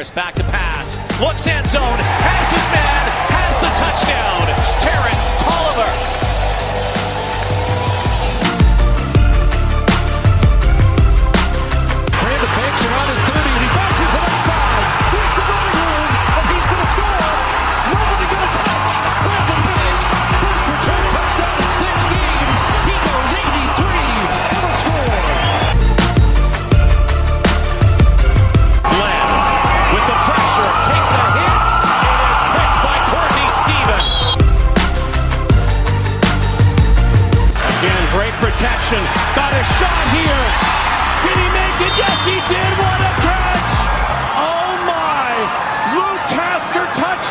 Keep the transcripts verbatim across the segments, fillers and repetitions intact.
Harris back to pass. Looks end zone. Has his man. Has the touchdown. Terrence Tolliver. Brandon Banks around his thirty, and he bounces it outside. Here's the running room, and he's going to score. Nobody going to touch. Brandon Banks, first return touchdown in six games. He goes eighty-three for the score. Glenn, with the pressure, takes a hit. It is picked by Courtney Stephen. Again, great protection. Got a shot here. Did he make it? Yes, he did. What a catch! Oh my! Luke Tasker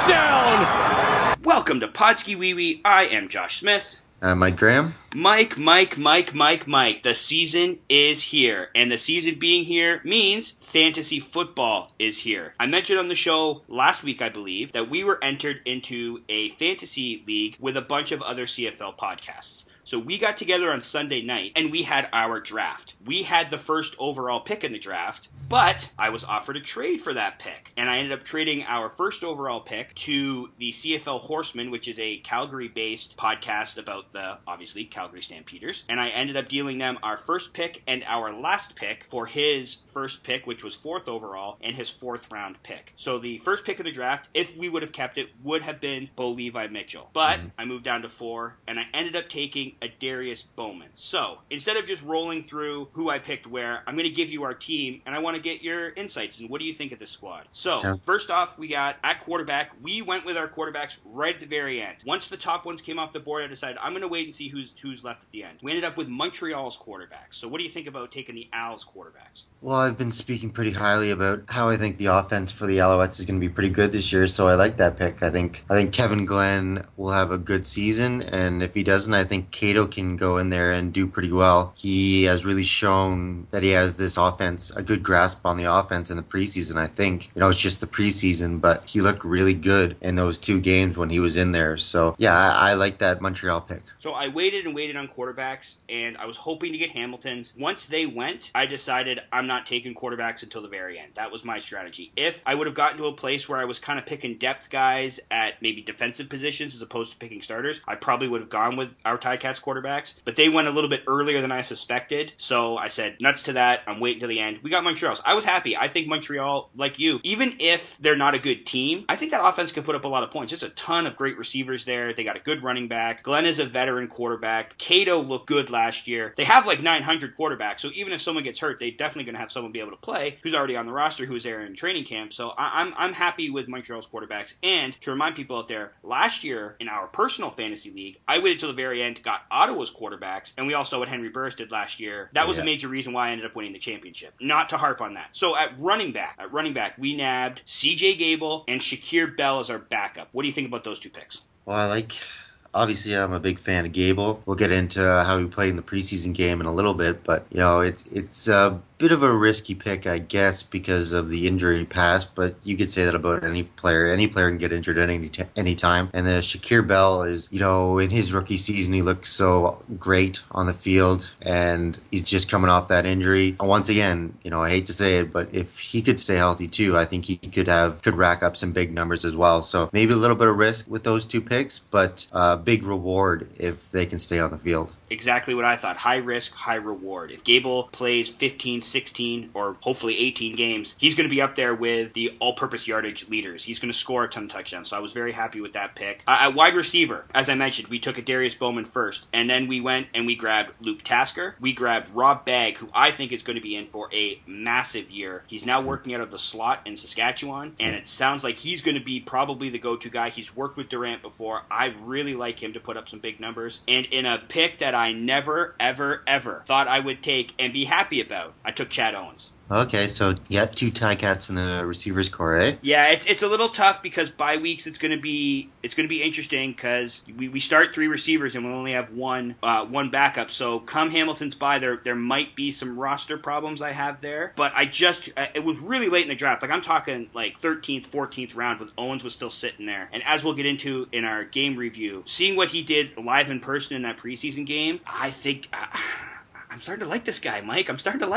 touchdown! Welcome to Podski Wee Wee. I am Josh Smith. Uh, Mike Graham. Mike, Mike, Mike, Mike, Mike. The season is here. And the season being here means fantasy football is here. I mentioned on the show last week, I believe, that we were entered into a fantasy league with a bunch of other C F L podcasts. So we got together on Sunday night and we had our draft. We had the first overall pick in the draft, but I was offered a trade for that pick. And I ended up trading our first overall pick to the C F L Horsemen, which is a Calgary-based podcast about the, obviously, Calgary Stampeders. And I ended up dealing them our first pick and our last pick for his first pick, which was fourth overall, and his fourth round pick. So the first pick of the draft, if we would have kept it, would have been Bo Levi Mitchell. But mm-hmm. I moved down to four, and I ended up taking Adarius Bowman. So instead of just rolling through who I picked where, I'm going to give you our team, and I want to get your insights and what do you think of this squad. So so first off, we got at quarterback. We went with our quarterbacks right at the very end. Once the top ones came off the board, I decided I'm going to wait and see who's who's left at the end. We ended up with Montreal's quarterbacks. So what do you think about taking the Als quarterbacks? Well, I've been speaking pretty highly about how I think the offense for the Alouettes is going to be pretty good this year, so I like that pick. I think I think Kevin Glenn will have a good season, and if he doesn't, I think Cato can go in there and do pretty well. He has really shown that he has this offense, a good grasp on the offense in the preseason. I think, you know, it's just the preseason, but he looked really good in those two games when he was in there. So, yeah, I, I like that Montreal pick. So I waited and waited on quarterbacks, and I was hoping to get Hamilton's. Once they went, I decided I'm not taking quarterbacks until the very end. That was my strategy. If I would have gotten to a place where I was kind of picking depth guys at maybe defensive positions as opposed to picking starters, I probably would have gone with our Ticats quarterbacks, but they went a little bit earlier than I suspected, so I said, nuts to that, I'm waiting till the end. We got Montreal's. I was happy. I think Montreal, like you, even if they're not a good team, I think that offense can put up a lot of points. There's a ton of great receivers there. They got a good running back. Glenn is a veteran quarterback. Cato looked good last year. They have like nine hundred quarterbacks, so even if someone gets hurt, they're definitely going to have someone be able to play who's already on the roster, who's there in training camp. So I- I'm I'm happy with Montreal's quarterbacks. And to remind people out there, last year in our personal fantasy league, I waited till the very end, got Ottawa's quarterbacks, and we also what Henry Burris did last year. That was yeah. a major reason why I ended up winning the championship. Not to harp on that. So at running back, at running back, we nabbed C J Gable and Shakir Bell as our backup. What do you think about those two picks? Well, I like... Obviously, I'm a big fan of Gable. We'll get into how he played in the preseason game in a little bit, but, you know, it's it's a bit of a risky pick, I guess, because of the injury past, but you could say that about any player. Any player can get injured at any, t- any time. And the Shakir Bell is, you know, in his rookie season, he looked so great on the field, and he's just coming off that injury. And once again, you know, I hate to say it, but if he could stay healthy too, I think he could have could rack up some big numbers as well. So maybe a little bit of risk with those two picks, but uh, big reward if they can stay on the field. Exactly what I thought. High risk, high reward. If Gable plays fifteen, sixteen, or hopefully eighteen games, he's going to be up there with the all-purpose yardage leaders. He's going to score a ton of touchdowns, so I was very happy with that pick. Uh, at wide receiver, as I mentioned, we took Adarius Bowman first, and then we went and we grabbed Luke Tasker. We grabbed Rob Bagg, who I think is going to be in for a massive year. He's now working out of the slot in Saskatchewan, and it sounds like he's going to be probably the go-to guy. He's worked with Durant before. I really like him to put up some big numbers. And in a pick that I never, ever, ever thought I would take and be happy about, I took Chad Owens. Okay, so you got two Ticats in the receivers core, eh? Yeah, it's it's a little tough because bye weeks it's gonna be it's gonna be interesting because we, we start three receivers and we only have one uh, one backup. So come Hamilton's bye, there there might be some roster problems I have there. But I just it was really late in the draft. Like I'm talking like thirteenth, fourteenth round with Owens was still sitting there. And as we'll get into in our game review, seeing what he did live in person in that preseason game, I think. Uh, I'm starting to like this guy, Mike. I'm starting to like him.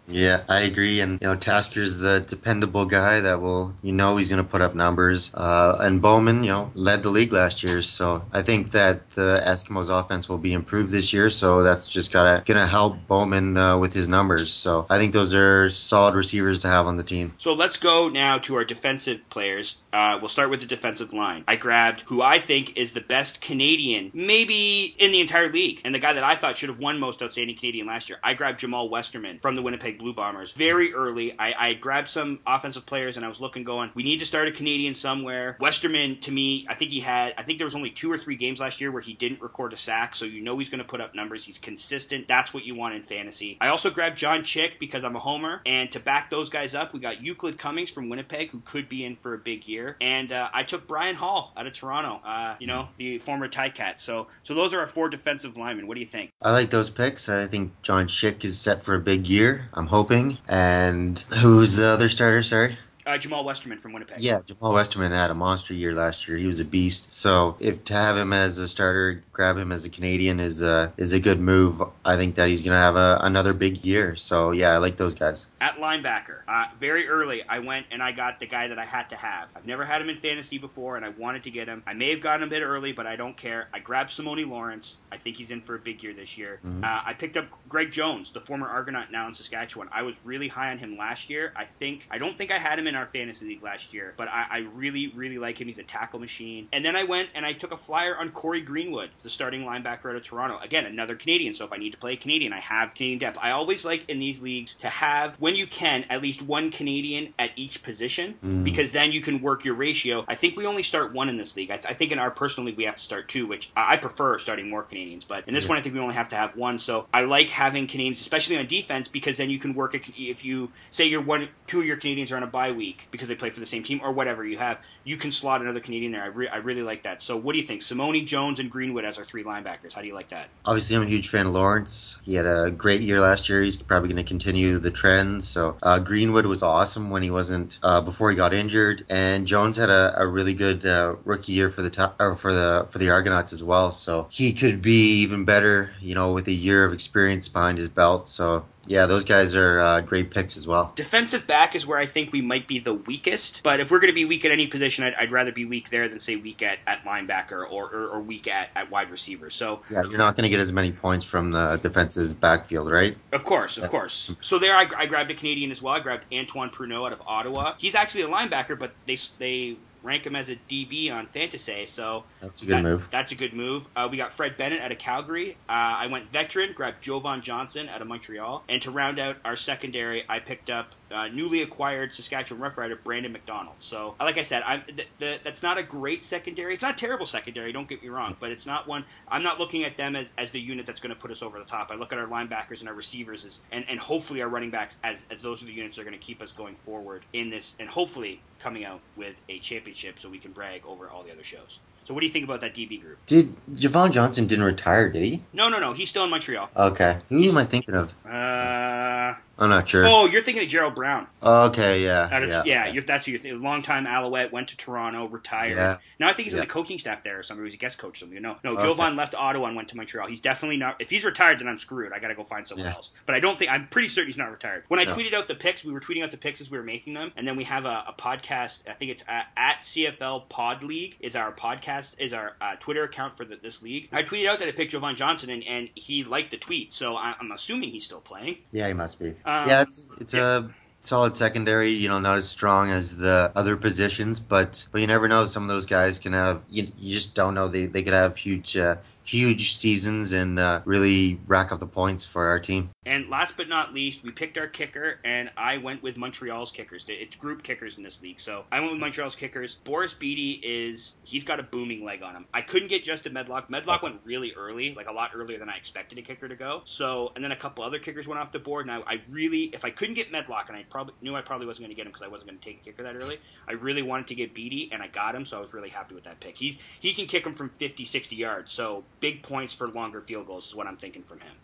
Yeah, I agree. And, you know, Tasker's the dependable guy that will, you know, he's going to put up numbers. Uh, and Bowman, you know, led the league last year. So I think that the Eskimos offense will be improved this year. So that's just gotta, going to help Bowman uh, with his numbers. So I think those are solid receivers to have on the team. So let's go now to our defensive players. Uh, we'll start with the defensive line. I grabbed who I think is the best Canadian, maybe in the entire league, and the guy that I thought should have won most outstanding Canadian last year. I grabbed Jamal Westerman from the Winnipeg Blue Bombers. Very early, I, I grabbed some offensive players, and I was looking going, we need to start a Canadian somewhere. Westerman, to me, I think he had, I think there was only two or three games last year where he didn't record a sack, so you know he's going to put up numbers. He's consistent. That's what you want in fantasy. I also grabbed John Chick because I'm a homer, and to back those guys up, we got Euclid Cummings from Winnipeg, who could be in for a big year, and uh, I took Brian Hall out of Toronto, uh, you know, the former Ticats. So, so those are our four defensive linemen. What do you think? I like those picks. I think John Chick is set for a big year. I'm hoping. And who's the other starter? Sorry. Uh, Jamal Westerman from Winnipeg. Yeah, Jamal Westerman had a monster year last year. He was a beast. So if to have him as a starter, grab him as a Canadian is a is a good move. I think that he's going to have a, another big year. So yeah, I like those guys. At linebacker, uh, very early, I went and I got the guy that I had to have. I've never had him in fantasy before, and I wanted to get him. I may have gotten him a bit early, but I don't care. I grabbed Simone Lawrence. I think he's in for a big year this year. Mm-hmm. Uh, I picked up Greg Jones, the former Argonaut, now in Saskatchewan. I was really high on him last year. I think I don't think I had him in our fantasy league last year, but I, I really, really like him. He's a tackle machine. And then I went and I took a flyer on Corey Greenwood, the starting linebacker out of Toronto. Again, another Canadian, so if I need to play a Canadian, I have Canadian depth. I always like in these leagues to have, when you can, at least one Canadian at each position, mm. because then you can work your ratio. I think we only start one in this league. I, th- I think in our personal league we have to start two, which I, I prefer starting more Canadians, but in this yeah. one I think we only have to have one. So I like having Canadians, especially on defense, because then you can work, a, if you, say you're one, two of your Canadians are on a bye week because they play for the same team, or whatever you have, you can slot another Canadian there. I, re- I really like that. So what do you think? Simone, Jones, and Greenwood as our three linebackers. How do you like that? Obviously, I'm a huge fan of Lawrence. He had a great year last year. He's probably going to continue the trend. So uh, Greenwood was awesome when he wasn't uh, before he got injured, and Jones had a, a really good uh, rookie year for the top, or for the for the Argonauts as well. So he could be even better, you know, with a year of experience behind his belt. So. Yeah, those guys are uh, great picks as well. Defensive back is where I think we might be the weakest. But if we're going to be weak at any position, I'd, I'd rather be weak there than, say, weak at, at linebacker or, or, or weak at, at wide receiver. So yeah, you're not going to get as many points from the defensive backfield, right? Of course, of yeah. course. So there I, I grabbed a Canadian as well. I grabbed Antoine Pruneau out of Ottawa. He's actually a linebacker, but they they... rank him as a D B on Fantasy, so that's a good that, move. That's a good move. Uh, we got Fred Bennett out of Calgary. Uh, I went veteran, grabbed Jovan Johnson out of Montreal, and to round out our secondary, I picked up uh, newly acquired Saskatchewan Roughrider Brandon McDonald. So, like I said, I'm th- th- that's not a great secondary. It's not a terrible secondary. Don't get me wrong, but it's not one. I'm not looking at them as, as the unit that's going to put us over the top. I look at our linebackers and our receivers as, and and hopefully our running backs as as those are the units that are going to keep us going forward in this, and hopefully coming out with a championship so we can brag over all the other shows. So what do you think about that D B group? Did Javon Johnson didn't retire, did he? No, no, no. He's still in Montreal. Okay. Who He's, am I thinking of? Uh... I'm not sure. Oh, you're thinking of Gerald Brown. Okay, yeah. Of, yeah, yeah, okay. You're, that's who you're thinking. Long-time Alouette, went to Toronto, retired. Yeah. Now I think he's yeah. on the coaching staff there or something. He was a guest coach something. No, no. Okay. Jovan left Ottawa and went to Montreal. He's definitely not. If he's retired, then I'm screwed. I got to go find someone yeah. else. But I don't think. I'm pretty certain he's not retired. When I no. tweeted out the picks, we were tweeting out the picks as we were making them, and then we have a, a podcast. I think it's at, at C F L Pod League is our podcast is our uh, Twitter account for the, this league. I tweeted out that I picked Jovan Johnson, and, and he liked the tweet. So I, I'm assuming he's still playing. Yeah, he must be. Um, yeah, it's it's yeah. a solid secondary, you know, not as strong as the other positions, but but you never know. Some of those guys can have, you, you just don't know. They, they could have huge uh, huge seasons and uh, really rack up the points for our team. And last but not least, we picked our kicker, and I went with Montreal's kickers. It's group kickers in this league, so I went with Montreal's kickers. Boris Beatty is, he's got a booming leg on him. I couldn't get Justin Medlock. Medlock went really early, like a lot earlier than I expected a kicker to go. So, and then a couple other kickers went off the board, and I, I really, if I couldn't get Medlock, and I probably knew I probably wasn't going to get him because I wasn't going to take a kicker that early, I really wanted to get Beatty, and I got him, so I was really happy with that pick. He's He can kick him from fifty, sixty yards, so big points for longer field goals is what I'm thinking from him.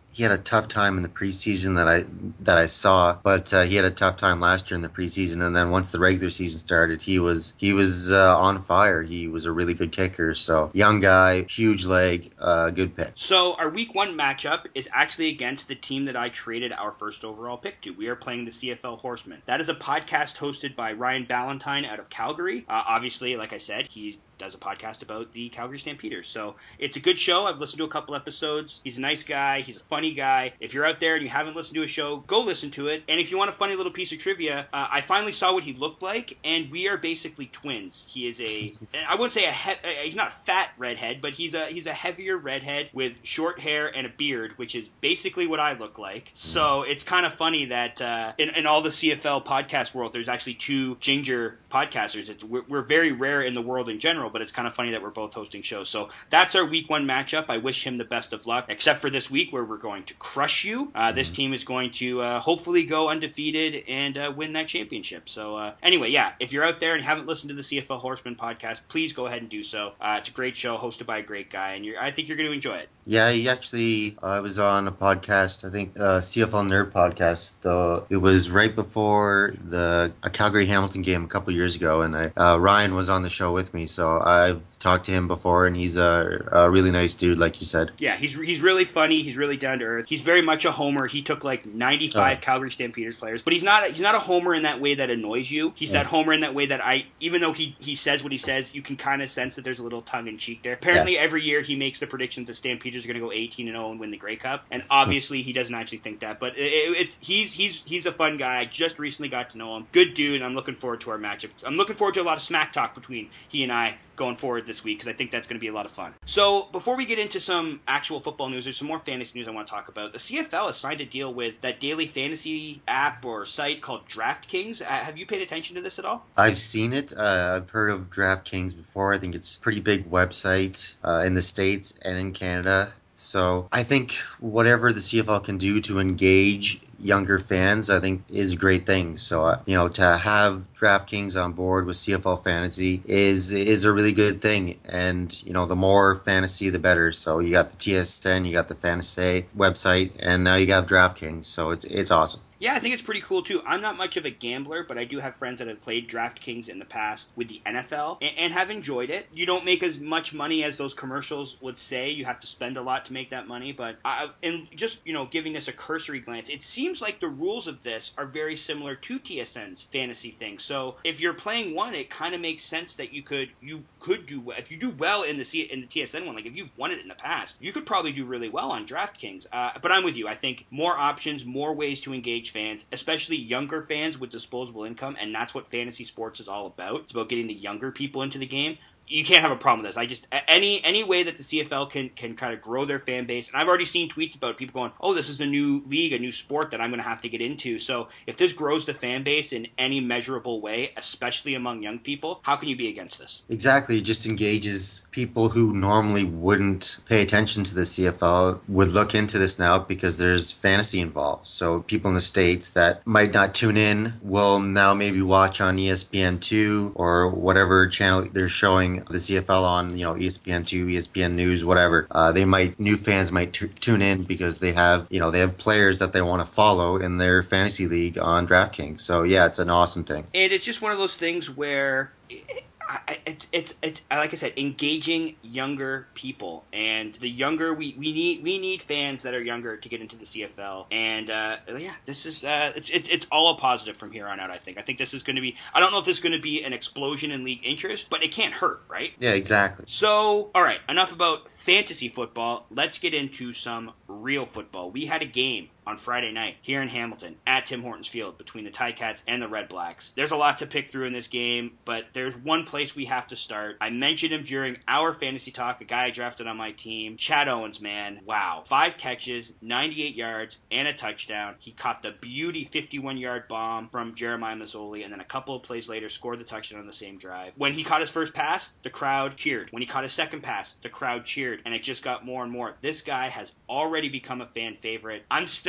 he had a tough time in the preseason that I that I saw, but uh, he had a tough time last year in the preseason, and then once the regular season started, he was he was uh, on fire. He was a really good kicker. So young guy, huge leg, uh, good pick. So our week one matchup is actually against the team that I traded our first overall pick to. We are playing the C F L Horsemen. That is a podcast hosted by Ryan Ballantyne out of Calgary. Uh, obviously, like I said, he does a podcast about the Calgary Stampeders. So it's a good show. I've listened to a couple episodes. He's a nice guy. He's a funny guy. If you're out there and you haven't listened to a show, go listen to it. And if you want a funny little piece of trivia, uh, I finally saw what he looked like, and we are basically twins. He is a, I wouldn't say a, he- he's not a fat redhead, but he's a he's a heavier redhead with short hair and a beard, which is basically what I look like. So it's kind of funny that uh, in, in all the C F L podcast world, there's actually two ginger podcasters. It's, we're, we're very rare in the world in general, but it's kind of funny that we're both hosting shows. So that's our week one matchup. I wish him the best of luck, except for this week where we're going to crush you. Uh, this team is going to uh, hopefully go undefeated and uh, win that championship. So uh, anyway, yeah, if you're out there and haven't listened to the C F L Horseman podcast, please go ahead and do so. Uh, it's a great show hosted by a great guy, and you're, I think you're going to enjoy it. Yeah, he actually uh, was on a podcast, I think uh, C F L Nerd podcast. The, it was right before the a Calgary Hamilton game a couple years ago, and I, uh, Ryan was on the show with me, so I've talked to him before, and he's a, a really nice dude, like you said. Yeah, he's he's really funny. He's really down to earth. He's very much a homer. He took like ninety-five Oh. Calgary Stampeders players, but he's not he's not a homer in that way that annoys you. He's Yeah. that homer in that way that I, even though he, he says what he says, you can kind of sense that there's a little tongue in cheek there. Apparently, Yeah. every year he makes the predictions the Stampeders are going to go eighteen and oh and win the Grey Cup, and obviously he doesn't actually think that. But it, it, it's he's he's he's a fun guy. I just recently got to know him. Good dude. And I'm looking forward to our matchup. I'm looking forward to a lot of smack talk between he and I going forward this week, because I think that's going to be a lot of fun. So before we get into some actual football news, there's some more fantasy news I want to talk about. The C F L has signed a deal with that daily fantasy app or site called DraftKings. Uh, have you paid attention to this at all? I've seen it. Uh, I've heard of DraftKings before. I think it's a pretty big website uh, in the States and in Canada. So I think whatever the C F L can do to engage younger fans, I think is a great thing. So, uh, you know, to have DraftKings on board with C F L Fantasy is is a really good thing. And, you know, the more fantasy, the better. So you got the T S N, you got the Fantasy website, and now you got DraftKings. So it's it's awesome. Yeah, I think it's pretty cool too. I'm not much of a gambler, but I do have friends that have played DraftKings in the past with the N F L and, and have enjoyed it. You don't make as much money as those commercials would say. You have to spend a lot to make that money, but I, in just, you know, giving this a cursory glance, it seems like the rules of this are very similar to T S N's fantasy thing. So if you're playing one, it kind of makes sense that you could you could do if you do well in the C, in the T S N one. Like if you've won it in the past, you could probably do really well on DraftKings. Uh, but I'm with you. I think more options, more ways to engage fans, especially younger fans with disposable income, and that's what fantasy sports is all about. It's about getting the younger people into the game. You can't have a problem with this. I just any any way that the C F L can can kind of grow their fan base, and I've already seen tweets about people going, "Oh, this is a new league, a new sport that I'm going to have to get into." So if this grows the fan base in any measurable way, especially among young people, how can you be against this? Exactly. It just engages people who normally wouldn't pay attention to the C F L would look into this now because there's fantasy involved. So people in the States that might not tune in will now maybe watch on E S P N two or whatever channel they're showing the C F L on, you know, E S P N two, E S P N News, whatever. Uh, they might, new fans might t- tune in because they have, you know, they have players that they want to follow in their fantasy league on DraftKings. So yeah, it's an awesome thing. And it's just one of those things where it, I, it's it's it's like I said, engaging younger people, and the younger we, we need we need fans that are younger to get into the C F L. And uh, yeah, this is uh, it's, it's it's all a positive from here on out. I think I think this is going to be. I don't know if this is going to be an explosion in league interest, but it can't hurt, right? Yeah, exactly. So, all right, enough about fantasy football. Let's get into some real football. We had a game on Friday night here in Hamilton at Tim Hortons Field between the Ticats and the Red Blacks. There's a lot to pick through in this game, but there's one place we have to start. I mentioned him during our fantasy talk, a guy I drafted on my team, Chad Owens, man. Wow. Five catches, ninety-eight yards, and a touchdown. He caught the beauty fifty-one-yard bomb from Jeremiah Mazzoli, and then a couple of plays later scored the touchdown on the same drive. When he caught his first pass, the crowd cheered. When he caught his second pass, the crowd cheered, and it just got more and more. This guy has already become a fan favorite. I'm still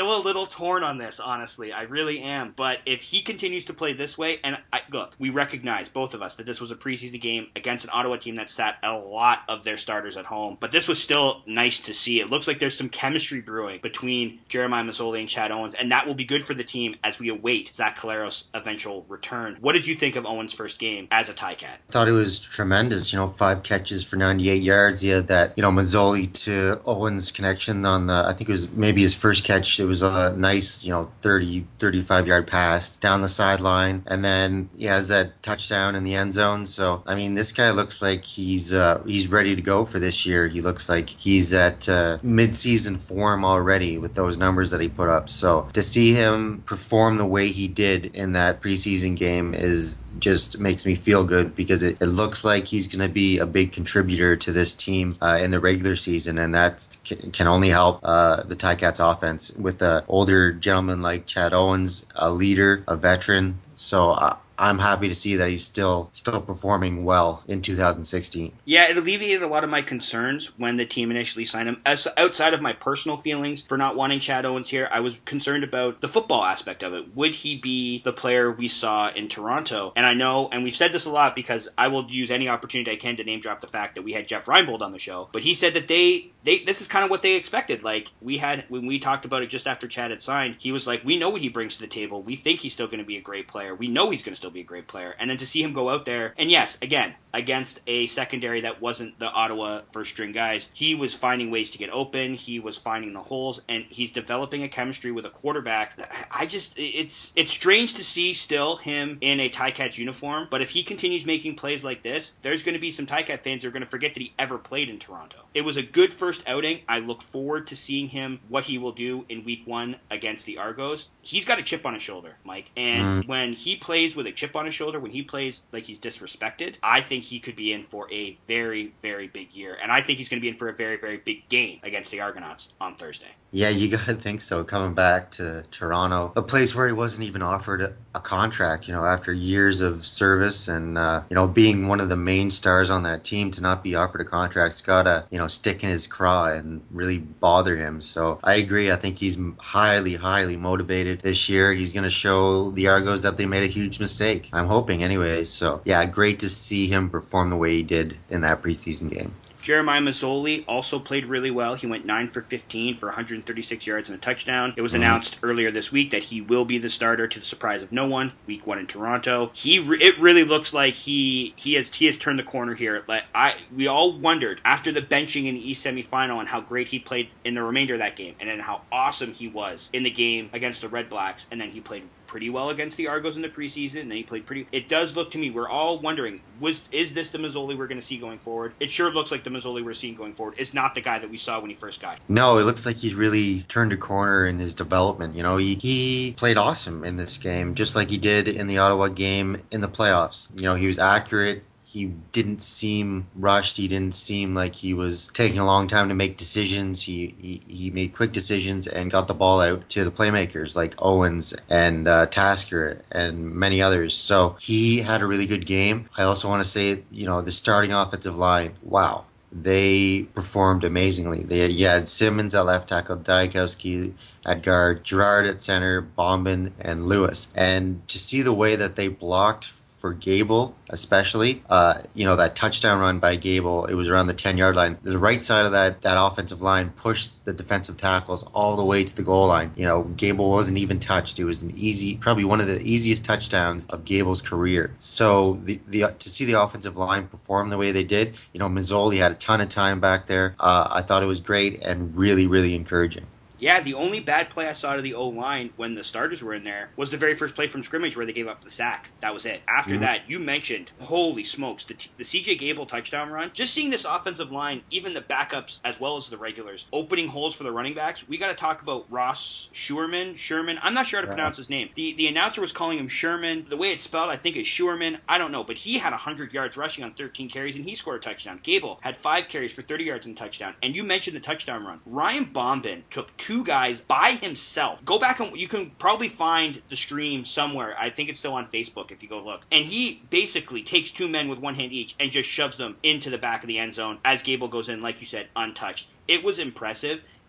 still a little torn on this, honestly. I really am. But if he continues to play this way, and I, look, we recognize, both of us, that this was a preseason game against an Ottawa team that sat a lot of their starters at home. But this was still nice to see. It looks like there's some chemistry brewing between Jeremiah Masoli and Chad Owens, and that will be good for the team as we await Zach Collaros' eventual return. What did you think of Owens' first game as a Ticat? I thought it was tremendous. You know, five catches for ninety-eight yards. He had that, you know, Mazzoli to Owens connection on the, I think it was maybe his first catch. It was a nice, you know, thirty, thirty-five yard pass down the sideline. And then he has that touchdown in the end zone. So, I mean, this guy looks like he's uh, he's ready to go for this year. He looks like he's at uh, mid-season form already with those numbers that he put up. So to see him perform the way he did in that preseason game is just makes me feel good, because it, it looks like he's going to be a big contributor to this team uh, in the regular season, and that can, can only help uh, the Ticats offense with an older gentleman like Chad Owens, a leader, a veteran. So uh, I'm happy to see that he's still still performing well in two thousand sixteen. Yeah, it alleviated a lot of my concerns when the team initially signed him. As outside of my personal feelings for not wanting Chad Owens here, I was concerned about the football aspect of it. Would he be the player we saw in Toronto? And I know, and we've said this a lot because I will use any opportunity I can to name drop the fact that we had Jeff Reinbold on the show, but he said that they, they this is kind of what they expected. Like, we had, when we talked about it just after Chad had signed, he was like, we know what he brings to the table. We think he's still going to be a great player. We know he's going to still be a great player. And then to see him go out there, and yes, again, against a secondary that wasn't the Ottawa first string guys, he was finding ways to get open, he was finding the holes, and he's developing a chemistry with a quarterback. I just, it's it's strange to see still him in a Ticats uniform, but if he continues making plays like this, there's going to be some Ticat fans who are going to forget that he ever played in Toronto. It was a good first outing. I look forward to seeing him, what he will do in week one against the Argos. He's got a chip on his shoulder, Mike, and when he plays with a chip on his shoulder, when he plays like he's disrespected, I think he could be in for a very, very big year. And I think he's going to be in for a very, very big game against the Argonauts on Thursday. Yeah, you gotta think so. Coming back to Toronto, a place where he wasn't even offered a, a contract, you know, after years of service and, uh, you know, being one of the main stars on that team, to not be offered a contract's gotta, you know, stick in his craw and really bother him. So I agree. I think he's highly, highly motivated this year. He's gonna show the Argos that they made a huge mistake. I'm hoping anyways. So yeah, great to see him perform the way he did in that preseason game. Jeremiah Masoli also played really well. He went nine for fifteen for one hundred thirty-six yards and a touchdown. It was announced earlier this week that he will be the starter, to the surprise of no one, week one in Toronto. He re- it really looks like he he has he has turned the corner here. Like I we all wondered after the benching in the East semifinal and how great he played in the remainder of that game, and then how awesome he was in the game against the Red Blacks, and then he played pretty well against the Argos in the preseason, and then he played pretty... It does look to me, we're all wondering, was is this the Masoli we're going to see going forward? It sure looks like the Masoli we're seeing going forward is not the guy that we saw when he first got here. No, it looks like he's really turned a corner in his development. You know, he, he played awesome in this game, just like he did in the Ottawa game in the playoffs. You know, he was accurate. He didn't seem rushed. He didn't seem like he was taking a long time to make decisions. He he, he made quick decisions and got the ball out to the playmakers like Owens and uh, Tasker and many others. So he had a really good game. I also want to say, you know, the starting offensive line, wow. They performed amazingly. They had, you had Simmons at left tackle, Diakowski at guard, Gerard at center, Bombin, and Lewis. And to see the way that they blocked for Gable, especially, uh, you know, that touchdown run by Gable, it was around the ten-yard line. The right side of that, that offensive line pushed the defensive tackles all the way to the goal line. You know, Gable wasn't even touched. It was an easy, probably one of the easiest touchdowns of Gable's career. So the, the to see the offensive line perform the way they did, you know, Mazzoli had a ton of time back there. Uh, I thought it was great and really, really encouraging. Yeah, the only bad play I saw to the O-line when the starters were in there was the very first play from scrimmage where they gave up the sack. That was it. After mm-hmm. that, you mentioned, holy smokes, the, t- the C J Gable touchdown run. Just seeing this offensive line, even the backups as well as the regulars, opening holes for the running backs. We got to talk about Ross Schuerman. Sherman. I'm not sure how to yeah. pronounce his name. The the announcer was calling him Sherman. The way it's spelled, I think, is Schuerman. I don't know, but he had one hundred yards rushing on thirteen carries, and he scored a touchdown. Gable had five carries for thirty yards and a touchdown. And you mentioned the touchdown run. Ryan Bombin took two guys by himself. Go back and you can probably find the stream somewhere. I think it's still on Facebook if you go look. And he basically takes two men with one hand each and just shoves them into the back of the end zone as Gable goes in, like you said, untouched. It was impressive.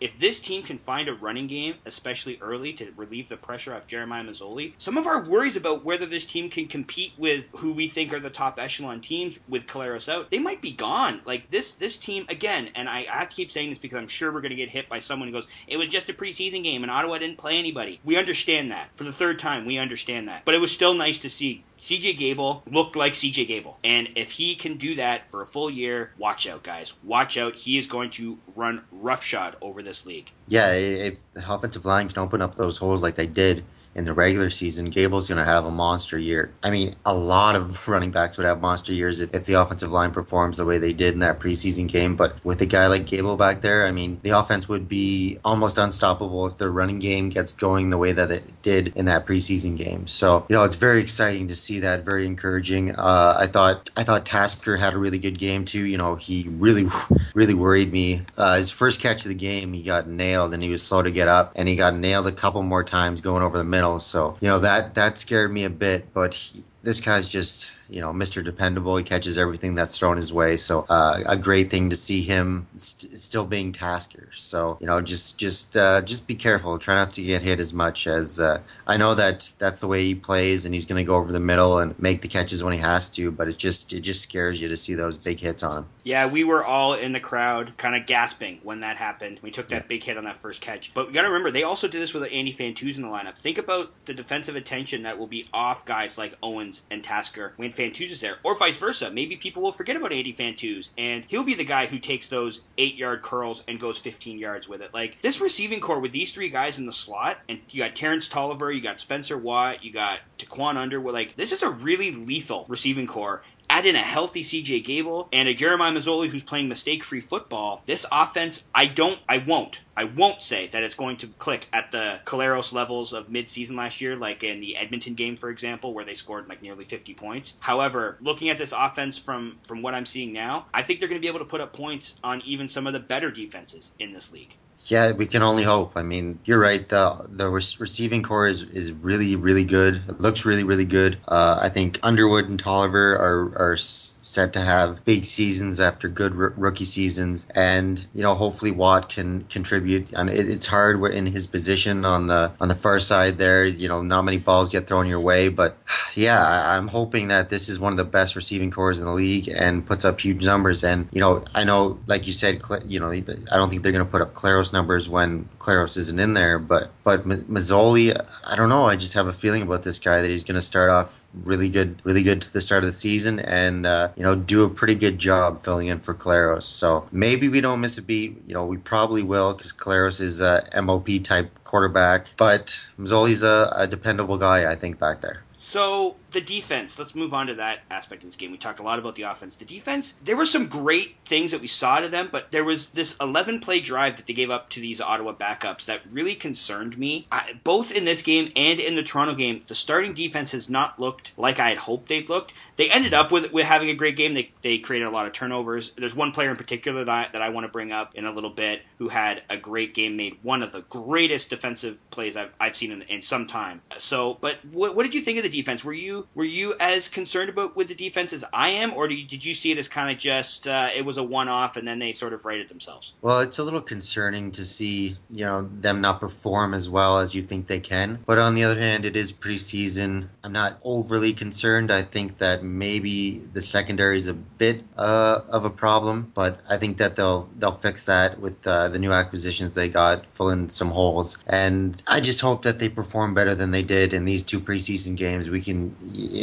if this team can find a running game, especially early, to relieve the pressure off Jeremiah Masoli, some of our worries about whether this team can compete with who we think are the top echelon teams with Collaros out, they might be gone. Like, this this team, again, and I, I have to keep saying this because I'm sure we're going to get hit by someone who goes, it was just a preseason game and Ottawa didn't play anybody. We understand that. For the third time, we understand that. But it was still nice to see C J Gable looked like C J Gable. And if he can do that for a full year, watch out, guys. Watch out. He is going to run roughshod over this league. Yeah, if the offensive line can open up those holes like they did in the regular season, Gable's going to have a monster year. I mean, a lot of running backs would have monster years if, if the offensive line performs the way they did in that preseason game. But with a guy like Gable back there, I mean, the offense would be almost unstoppable if their running game gets going the way that it did in that preseason game. So, you know, it's very exciting to see that, very encouraging. Uh, I thought I thought Tasker had a really good game too. You know, he really, really worried me. Uh, his first catch of the game, he got nailed and he was slow to get up, and he got nailed a couple more times going over the middle. So, you know, that, that scared me a bit, but he, this guy's just, you know, Mister Dependable. He catches everything that's thrown his way. So uh, a great thing to see him st- still being Tasker. So, you know, just just uh, just be careful. Try not to get hit as much as uh, I know that that's the way he plays, and he's going to go over the middle and make the catches when he has to. But it just it just scares you to see those big hits on him. Yeah, we were all in the crowd kind of gasping when that happened. We took that yeah. big hit on that first catch. But you got to remember, they also did this with Andy Fantuz in the lineup. Think about the defensive attention that will be off guys like Owens and Tasker when Fantuz is there, or vice versa. Maybe people will forget about Andy Fantuz, and he'll be the guy who takes those eight-yard curls and goes fifteen yards with it. Like, this receiving core with these three guys in the slot, and you got Terrence Tolliver, you got Spencer Watt, you got Taquan Underwood, like, this is a really lethal receiving core. Add in a healthy C J Gable and a Jeremiah Masoli who's playing mistake-free football. This offense, I don't, I won't, I won't say that it's going to click at the Collaros levels of mid-season last year, like in the Edmonton game, for example, where they scored like nearly fifty points. However, looking at this offense from, from what I'm seeing now, I think they're going to be able to put up points on even some of the better defenses in this league. Yeah, we can only hope. I mean, you're right. The the receiving core is, is really, really good. It looks really, really good. Uh, I think Underwood and Tolliver are, are set to have big seasons after good r- rookie seasons. And, you know, hopefully Watt can contribute. And it, it's hard in his position on the on the far side there. You know, not many balls get thrown your way. But, yeah, I, I'm hoping that this is one of the best receiving cores in the league and puts up huge numbers. And, you know, I know, like you said, you know, I don't think they're going to put up Collaros numbers when Collaros isn't in there, but but Masoli, I don't know. I just have a feeling about this guy that he's going to start off really good, really good to the start of the season, and uh, you know, do a pretty good job filling in for Collaros. So maybe we don't miss a beat. You know, we probably will because Collaros is a M O P type quarterback, but Masoli's a, a dependable guy, I think, back there. So, the defense, let's move on to that aspect of this game. We talked a lot about the offense. The defense, there were some great things that we saw to them, but there was this eleven-play drive that they gave up to these Ottawa backups that really concerned me. I, both in this game and in the Toronto game, the starting defense has not looked like I had hoped they'd looked. They ended up with with having a great game. They they created a lot of turnovers. There's one player in particular that I, that I want to bring up in a little bit who had a great game, made one of the greatest defensive plays I've, I've seen in, in some time. So, but what, what did you think of the defense? Were you were you as concerned about with the defense as I am, or did you, did you see it as kind of just uh, it was a one-off and then they sort of righted themselves? Well, it's a little concerning to see, you know, them not perform as well as you think they can. But on the other hand, it is preseason. I'm not overly concerned. I think that maybe the secondary is a bit uh, of a problem, but I think that they'll they'll fix that with uh, the new acquisitions they got, fill in some holes. And I just hope that they perform better than they did in these two preseason games. We can,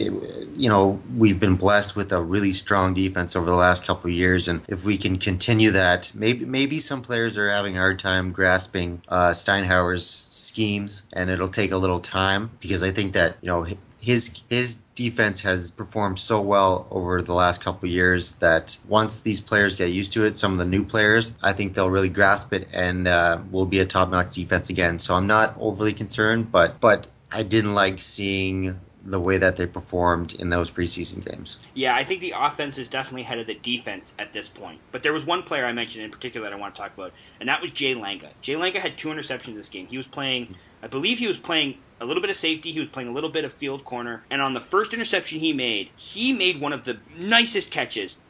you know, we've been blessed with a really strong defense over the last couple of years, and if we can continue that, maybe maybe some players are having a hard time grasping uh, Steinhauer's schemes, and it'll take a little time because I think that, you know, his his defense has performed so well over the last couple of years that once these players get used to it, some of the new players, I think they'll really grasp it and uh, will be a top-notch defense again. So I'm not overly concerned, but but I didn't like seeing the way that they performed in those preseason games. Yeah, I think the offense is definitely ahead of the defense at this point. But there was one player I mentioned in particular that I want to talk about, and that was Jay Langa. Jay Langa had two interceptions this game. He was playing, I believe he was playing a little bit of safety, he was playing a little bit of field corner, and on the first interception he made, he made one of the nicest catches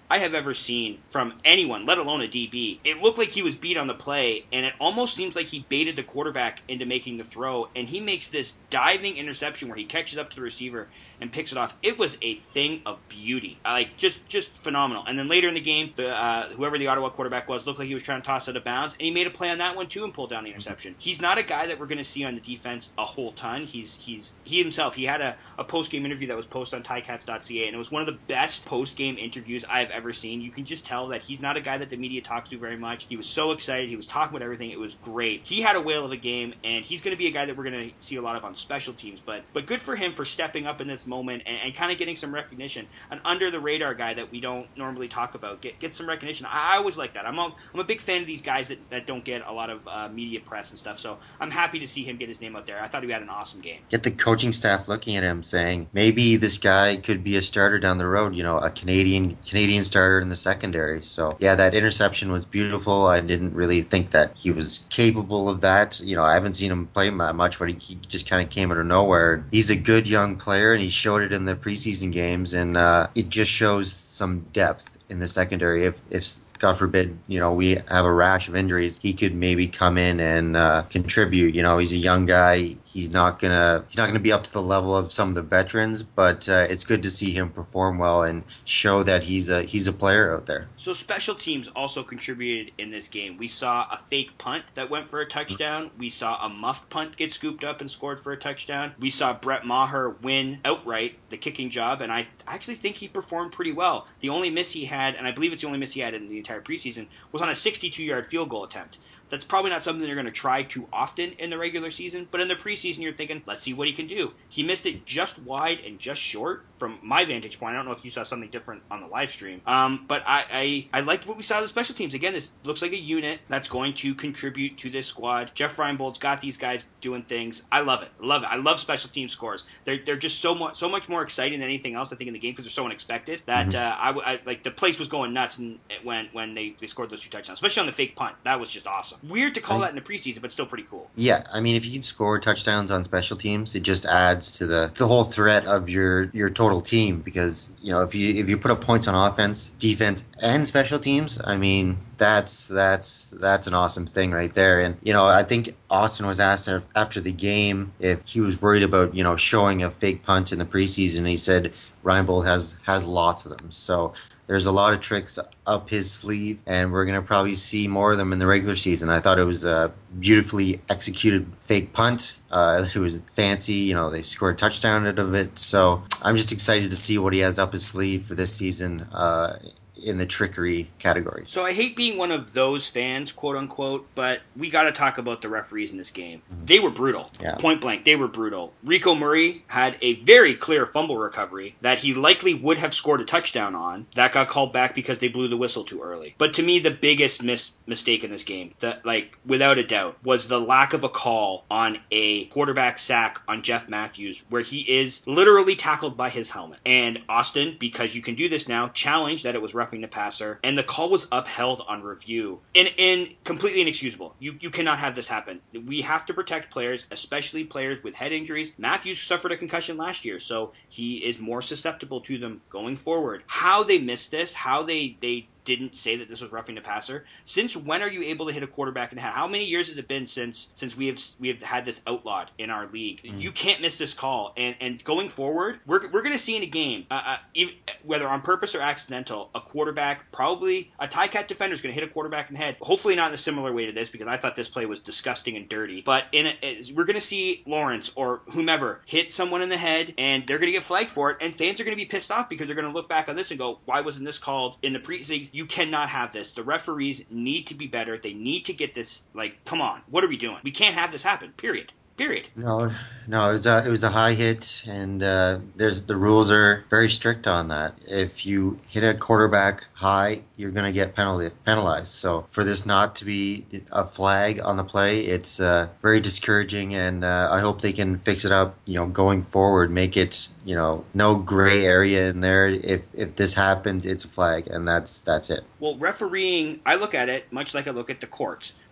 I have ever seen from anyone, let alone a D B. It looked like he was beat on the play, and it almost seems like he baited the quarterback into making the throw, and he makes this diving interception where he catches up to the receiver and picks it off. It was a thing of beauty. Like, just just phenomenal. And then later in the game, the uh, whoever the Ottawa quarterback was looked like he was trying to toss it out of bounds, and he made a play on that one too and pulled down the interception. He's not a guy that we're going to see on the defense a whole ton. He's he's he himself, he had a, a post-game interview that was posted on Ticats dot C A, and it was one of the best post-game interviews I've ever seen. You can just tell that he's not a guy that the media talks to very much. He was so excited. He was talking about everything. It was great. He had a whale of a game, and he's going to be a guy that we're going to see a lot of on special teams. But but good for him for stepping up in this moment and, and kind of getting some recognition. An under-the-radar guy that we don't normally talk about. Get get some recognition. I, I always like that. I'm a, I'm a big fan of these guys that, that don't get a lot of uh, media press and stuff, so I'm happy to see him get his name out there. I thought he had an awesome game. Get the coaching staff looking at him saying, maybe this guy could be a starter down the road, you know, a Canadian Canadian starter in the secondary. So, yeah, that interception was beautiful. I didn't really think that he was capable of that. You know, I haven't seen him play much, but he, he just kind of came out of nowhere. He's a good young player, and he showed it in the preseason games, and uh, it just shows some depth in the secondary. If, if God forbid, you know, we have a rash of injuries, he could maybe come in and uh, contribute. You know, he's a young guy. He's not gonna he's not gonna be up to the level of some of the veterans, but uh, it's good to see him perform well and show that he's a he's a player out there. So special teams also contributed in this game. We saw a fake punt that went for a touchdown. We saw a muffed punt get scooped up and scored for a touchdown. We saw Brett Maher win outright the kicking job, and I actually think he performed pretty well. The only miss he had, and I believe it's the only miss he had in the entire preseason, was on a sixty-two-yard field goal attempt. That's probably not something they're going to try too often in the regular season, but in the preseason you're thinking, let's see what he can do. He missed it just wide and just short from my vantage point. I don't know if you saw something different on the live stream, um, but I, I, I liked what we saw of the special teams. Again, this looks like a unit that's going to contribute to this squad. Jeff Reinbold's got these guys doing things. I love it. I love it. I love special team scores. They're they're just so much so much more exciting than anything else I think in the game because they're so unexpected that mm-hmm. uh, I, I like the place was going nuts and when when they, they scored those two touchdowns, especially on the fake punt. That was just awesome. Weird to call I, that in the preseason, but still pretty cool. Yeah, I mean, if you can score touchdowns on special teams, it just adds to the the whole threat of your your total team because you know if you if you put up points on offense, defense, and special teams, I mean that's that's that's an awesome thing right there. And you know I think Austin was asked after the game if he was worried about you know showing a fake punt in the preseason. He said Reinbold has has lots of them. So there's a lot of tricks up his sleeve, and we're going to probably see more of them in the regular season. I thought it was a beautifully executed fake punt. Uh, it was fancy. You know, they scored a touchdown out of it. So I'm just excited to see what he has up his sleeve for this season uh, in the trickery category. So I hate being one of those fans, quote unquote, but we got to talk about the referees in this game. Mm-hmm. They were brutal. Yeah. Point blank, they were brutal. Rico Murray had a very clear fumble recovery that he likely would have scored a touchdown on. That got called back because they blew the whistle too early. But to me, the biggest mis- mistake in this game, that like without a doubt, was the lack of a call on a quarterback sack on Jeff Matthews, where he is literally tackled by his helmet. And Austin, because you can do this now, challenged that it was roughing the passer, and the call was upheld on review. And, and completely inexcusable. You you cannot have this happen. We have to protect players, especially players with head injuries. Matthews suffered a concussion last year, so he is more susceptible to them going forward. How they missed this, how they, they didn't say that this was roughing the passer. Since when are you able to hit a quarterback in the head? How many years has it been since since we have we have had this outlawed in our league? Mm. You can't miss this call. And and going forward, we're we're going to see in a game, uh, uh, even, whether on purpose or accidental, a quarterback, probably a Ticat defender is going to hit a quarterback in the head. Hopefully not in a similar way to this, because I thought this play was disgusting and dirty. But in a, we're going to see Lawrence or whomever hit someone in the head, and they're going to get flagged for it, and fans are going to be pissed off because they're going to look back on this and go, why wasn't this called in the preseason? You cannot have this. The referees need to be better. They need to get this, like, come on. What are we doing? We can't have this happen, period. Period. No, no, it was a, it was a high hit, and uh, there's the rules are very strict on that. If you hit a quarterback high, you're going to get penalty, penalized. So for this not to be a flag on the play, it's uh, very discouraging, and uh, I hope they can fix it up, you know, going forward, make it, you know, no gray area in there. If if this happens, it's a flag, and that's that's it. Well, refereeing, I look at it much like I look at the courts.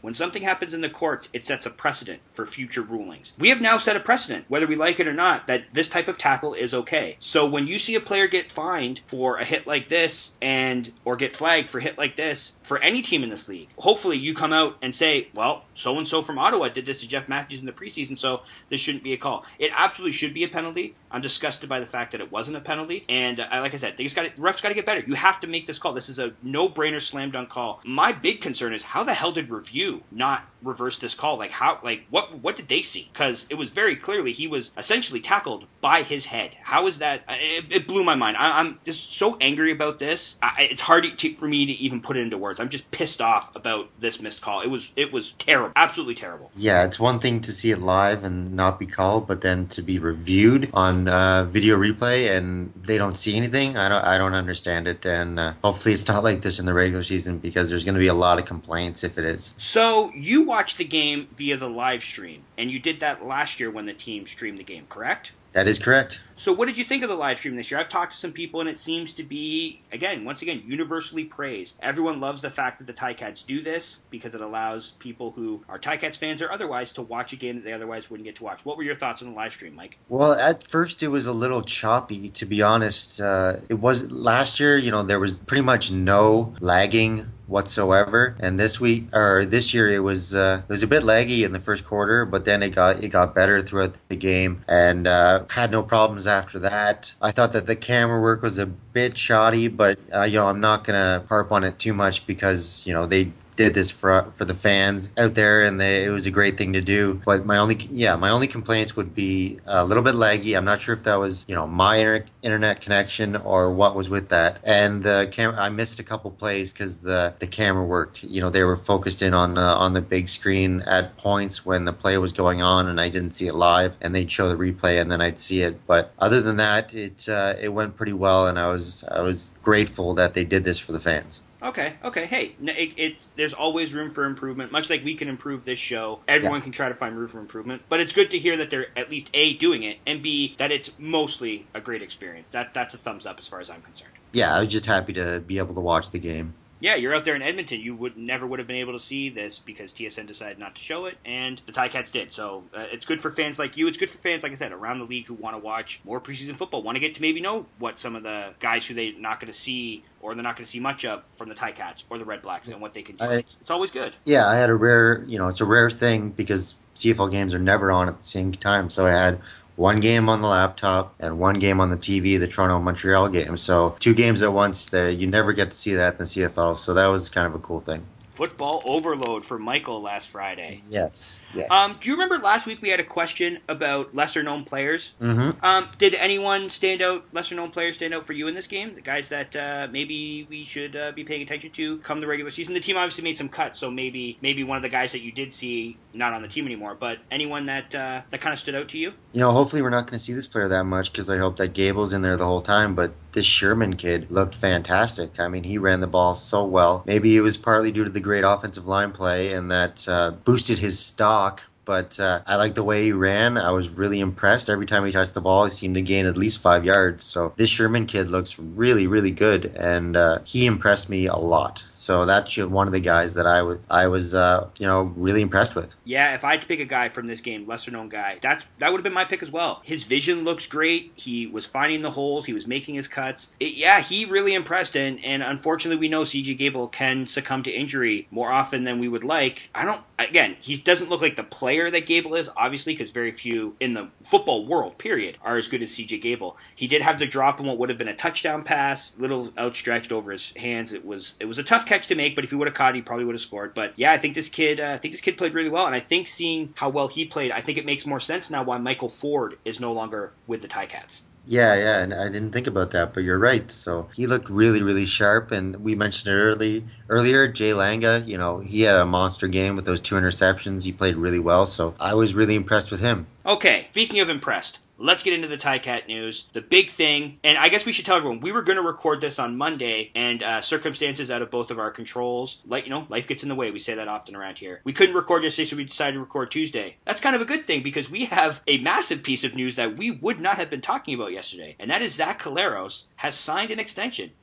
When something happens in the courts, it sets a precedent for future rulings. We have now set a precedent, whether we like it or not, that this type of tackle is okay. So when you see a player get fined for a hit like this and or get flagged for a hit like this for any team in this league, hopefully you come out and say, well, so-and-so from Ottawa did this to Jeff Matthews in the preseason, so this shouldn't be a call. It absolutely should be a penalty. I'm disgusted by the fact that it wasn't a penalty. And uh, like I said, they just got refs got to get better. You have to make this call. This is a no-brainer slam dunk call. My big concern is how the hell did review not reverse this call? Like how? Like what? What did they see? Because it was very clearly he was essentially tackled by his head. How is that? It, it blew my mind. I, I'm just so angry about this. I, it's hard to, for me to even put it into words. I'm just pissed off about this missed call. It was it was terrible. Absolutely terrible. Yeah, it's one thing to see it live and not be called, but then to be reviewed on uh, video replay and they don't see anything. I don't. I don't understand it. And uh, hopefully it's not like this in the regular season because there's going to be a lot of complaints if it is. So you watched the game via the live stream, and you did that last year when the team streamed the game, correct? That is correct. So what did you think of the live stream this year? I've talked to some people, and it seems to be, again, once again, universally praised. Everyone loves the fact that the Ticats do this because it allows people who are Ticats fans or otherwise to watch a game that they otherwise wouldn't get to watch. What were your thoughts on the live stream, Mike? Well, at first it was a little choppy, to be honest. Uh, it was last year, you know, there was pretty much no lagging whatsoever, and this week or this year it was uh, it was a bit laggy in the first quarter, but then it got it got better throughout the game and uh, had no problems after that. I thought that the camera work was a bit shoddy, but uh, you know I'm not gonna harp on it too much because you know they did this for for the fans out there, and they, it was a great thing to do. But my only yeah my only complaints would be a little bit laggy. I'm not sure if that was you know my inter- internet connection or what was with that. And the cam- I missed a couple plays because the the camera work. You know they were focused in on uh, on the big screen at points when the play was going on, and I didn't see it live. And they'd show the replay, and then I'd see it. But other than that, it uh, it went pretty well, and I was I was grateful that they did this for the fans. Okay, okay. Hey, it, it's there's always room for improvement. Much like we can improve this show, everyone yeah. can try to find room for improvement. But it's good to hear that they're at least A, doing it, and B, that it's mostly a great experience. That That's a thumbs up as far as I'm concerned. Yeah, I was just happy to be able to watch the game. Yeah, you're out there in Edmonton. You would never would have been able to see this because T S N decided not to show it, and the Ticats did. So uh, it's good for fans like you. It's good for fans, like I said, around the league who want to watch more preseason football, want to get to maybe know what some of the guys who they're not going to see or they're not going to see much of from the Ticats or the Red Blacks and what they can do. I, it's always good. Yeah, I had a rare, you know, it's a rare thing because C F L games are never on at the same time. So I had one game on the laptop and one game on the T V, the Toronto-Montreal game. So two games at once, that you never get to see that in the C F L. So that was kind of a cool thing. Football overload for Michael last Friday. Yes, yes. Um, do you remember last week we had a question about lesser-known players? Mm-hmm. Um, did anyone stand out, lesser-known players stand out for you in this game? The guys that uh, maybe we should uh, be paying attention to come the regular season? The team obviously made some cuts, so maybe maybe one of the guys that you did see not on the team anymore, but anyone that uh, that kind of stood out to you? You know, hopefully we're not going to see this player that much because I hope that Gable's in there the whole time, but this Sherman kid looked fantastic. I mean, he ran the ball so well. Maybe it was partly due to the great offensive line play, and that uh, boosted his stock. But uh, I like the way he ran. I was really impressed. Every time he touched the ball, he seemed to gain at least five yards. So this Sherman kid looks really, really good, and uh, he impressed me a lot. So that's one of the guys that I was, I was, uh, you know, really impressed with. Yeah, if I had to pick a guy from this game, lesser-known guy, that's that would have been my pick as well. His vision looks great. He was finding the holes. He was making his cuts. It, yeah, he really impressed, and, and unfortunately, we know C J Gable can succumb to injury more often than we would like. I don't. Again, he doesn't look like the player that Gable is, obviously, because very few in the football world, period, are as good as C J Gable. He did have the drop on what would have been a touchdown pass, little outstretched over his hands. It was it was a tough catch to make, but if he would have caught it, he probably would have scored. But yeah, I think this kid, uh, I think this kid played really well, and I think seeing how well he played, I think it makes more sense now why Michael Ford is no longer with the Ticats. Yeah, yeah, and I didn't think about that, but you're right. So he looked really, really sharp, and we mentioned it early, earlier, Jay Langa, you know, he had a monster game with those two interceptions. He played really well, so I was really impressed with him. Okay, speaking of impressed, let's get into the Ticat news. The big thing, and I guess we should tell everyone, we were going to record this on Monday, and uh, circumstances out of both of our controls, like, you know, life gets in the way. We say that often around here. We couldn't record yesterday, so we decided to record Tuesday. That's kind of a good thing, because we have a massive piece of news that we would not have been talking about yesterday, and that is Zach Collaros has signed an extension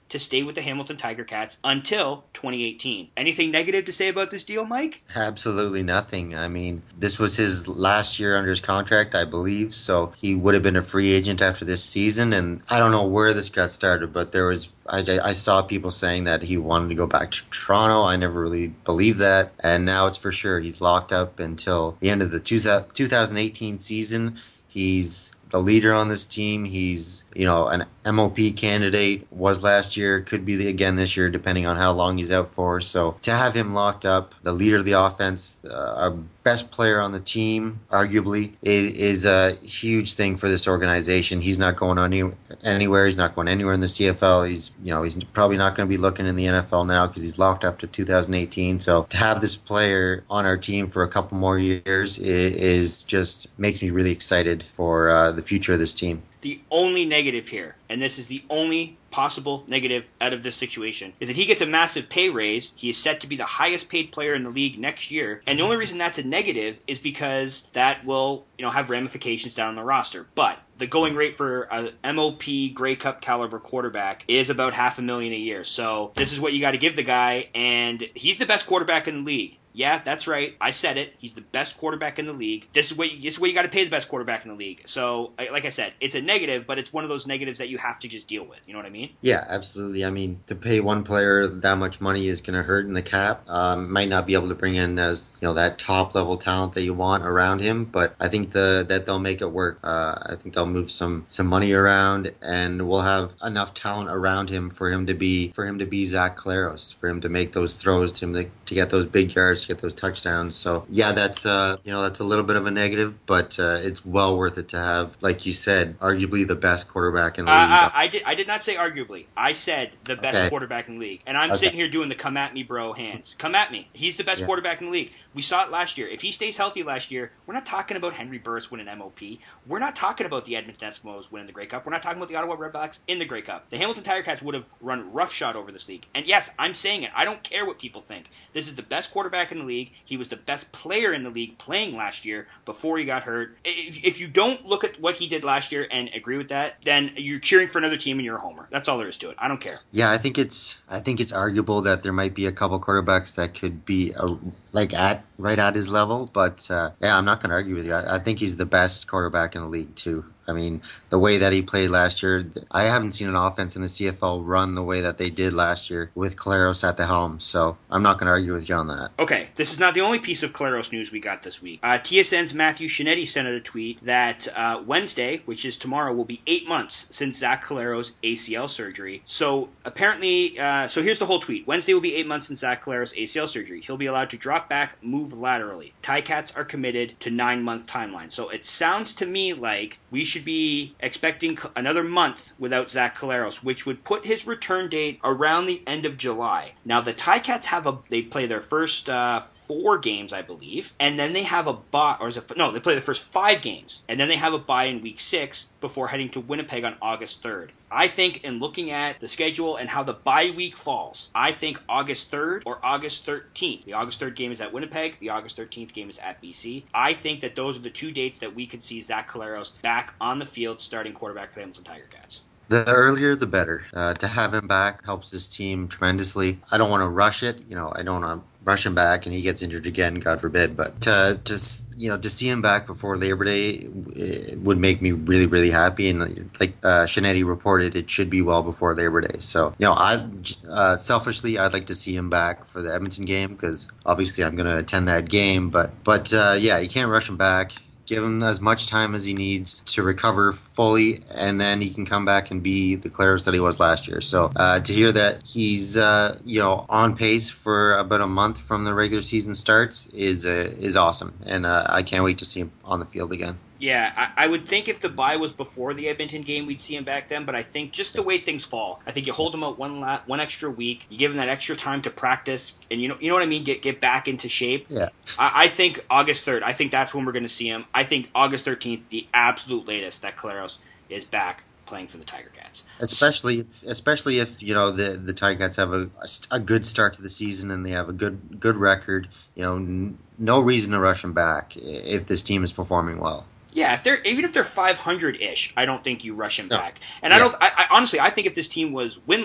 to stay with the Hamilton Tiger Cats until twenty eighteen. Anything negative to say about this deal, Mike? Absolutely nothing. I mean, this was his last year under his contract, I believe, so he would have been a free agent after this season, and I don't know where this got started, but there was I, I saw people saying that he wanted to go back to Toronto. I never really believed that, and now it's for sure. He's locked up until the end of the two thousand eighteen season. He's the leader on this team. He's, you know, an M O P candidate, was last year, could be the, again this year, depending on how long he's out for. So to have him locked up, the leader of the offense, uh, our best player on the team, arguably, is, is a huge thing for this organization. He's not going any, anywhere. He's not going anywhere in the C F L. He's, you know, he's probably not going to be looking in the N F L now because he's locked up to two thousand eighteen. So to have this player on our team for a couple more years is, is just makes me really excited for uh, the future of this team. The only negative here, and this is the only possible negative out of this situation, is that he gets a massive pay raise. He is set to be the highest paid player in the league next year. And the only reason that's a negative is because that will, you know, have ramifications down on the roster. But the going rate for a M O P Grey Cup caliber quarterback is about half a million a year. So this is what you got to give the guy, and he's the best quarterback in the league. Yeah, that's right. I said it. He's the best quarterback in the league. This is what you, this is what you got to pay the best quarterback in the league. So, like I said, it's a negative, but it's one of those negatives that you have to just deal with. You know what I mean? Yeah, absolutely. I mean, to pay one player that much money is going to hurt in the cap. Um, might not be able to bring in as, you know, that top level talent that you want around him, but I think the that they'll make it work. Uh, I think they'll move some some money around, and we'll have enough talent around him for him to be for him to be Zach Collaros, for him to make those throws, to him to, to get those big yards, to get those touchdowns. So yeah, that's uh you know that's a little bit of a negative, but uh, it's well worth it to have, like you said, arguably the best quarterback in the uh, league. Uh, I did I did not say arguably. I said the best Okay. quarterback in the league, and I'm Okay. sitting here doing the come at me, bro hands. Come at me. He's the best Yeah. quarterback in the league. We saw it last year. If he stays healthy last year, we're not talking about Henry Burris winning M O P. We're not talking about the Edmonton Eskimos winning the Grey Cup. We're not talking about the Ottawa Redblacks in the Grey Cup. The Hamilton Tiger Cats would have run roughshod over this league. And yes, I'm saying it. I don't care what people think. This is the best quarterback in the league. He was the best player in the league playing last year before he got hurt. If, if you don't look at what he did last year and agree with that, then you're cheering for another team and you're a homer. That's all there is to it. I don't care. Yeah, I think it's I think it's arguable that there might be a couple quarterbacks that could be uh like at right at his level, but uh, yeah, I'm not going to argue with you. I, I think he's the best quarterback in the league too. I mean, the way that he played last year, I haven't seen an offense in the C F L run the way that they did last year with Collaros at the helm, so I'm not going to argue with you on that. Okay, this is not the only piece of Collaros news we got this week. Uh, T S N's Matthew Shinetti sent out a tweet that uh, Wednesday, which is tomorrow, will be eight months since Zach Collaros' A C L surgery. So apparently, uh, so here's the whole tweet. Wednesday will be eight months since Zach Collaros' A C L surgery. He'll be allowed to drop back, move laterally. Ticats are committed to nine-month timeline. So it sounds to me like we should be expecting another month without Zach Collaros, which would put his return date around the end of July. Now, the Ticats have a, they play their first uh, four games, I believe, and then they have a bye, or is it, no, they play the first five games, and then they have a bye in week six before heading to Winnipeg on August third. I think in looking at the schedule and how the bye week falls, I think August third or August thirteenth. The August third game is at Winnipeg. The August thirteenth game is at B C. I think that those are the two dates that we could see Zach Collaros back on the field starting quarterback for the Hamilton Tiger Cats. The earlier, the better. Uh, to have him back helps this team tremendously. I don't want to rush it. You know, I don't want to rush him back and he gets injured again, God forbid. But to, to you know, to see him back before Labor Day it would make me really, really happy. And like uh, Shinetti reported, it should be well before Labor Day. So, you know, I uh, selfishly, I'd like to see him back for the Edmonton game because obviously I'm going to attend that game. But, but uh, yeah, you can't rush him back. Give him as much time as he needs to recover fully, and then he can come back and be the Collaros that he was last year. So uh, to hear that he's uh, you know on pace for about a month from the regular season starts is uh, is awesome, and uh, I can't wait to see him on the field again. Yeah, I, I would think if the bye was before the Edmonton game, we'd see him back then. But I think just the way things fall, I think you hold him out one la- one extra week, you give him that extra time to practice, and you know you know what I mean, get get back into shape. Yeah, I, I think August third. I think that's when we're going to see him. I think August thirteenth, the absolute latest, that Collaros is back playing for the Tiger Cats. Especially, especially if you know the the Tiger Cats have a, a good start to the season and they have a good good record. You know, n- no reason to rush them back if this team is performing well. Yeah, if they're even if they're five hundred ish, I don't think you rush him No. back. And Yeah. I don't. I, I honestly, I think if this team was winless,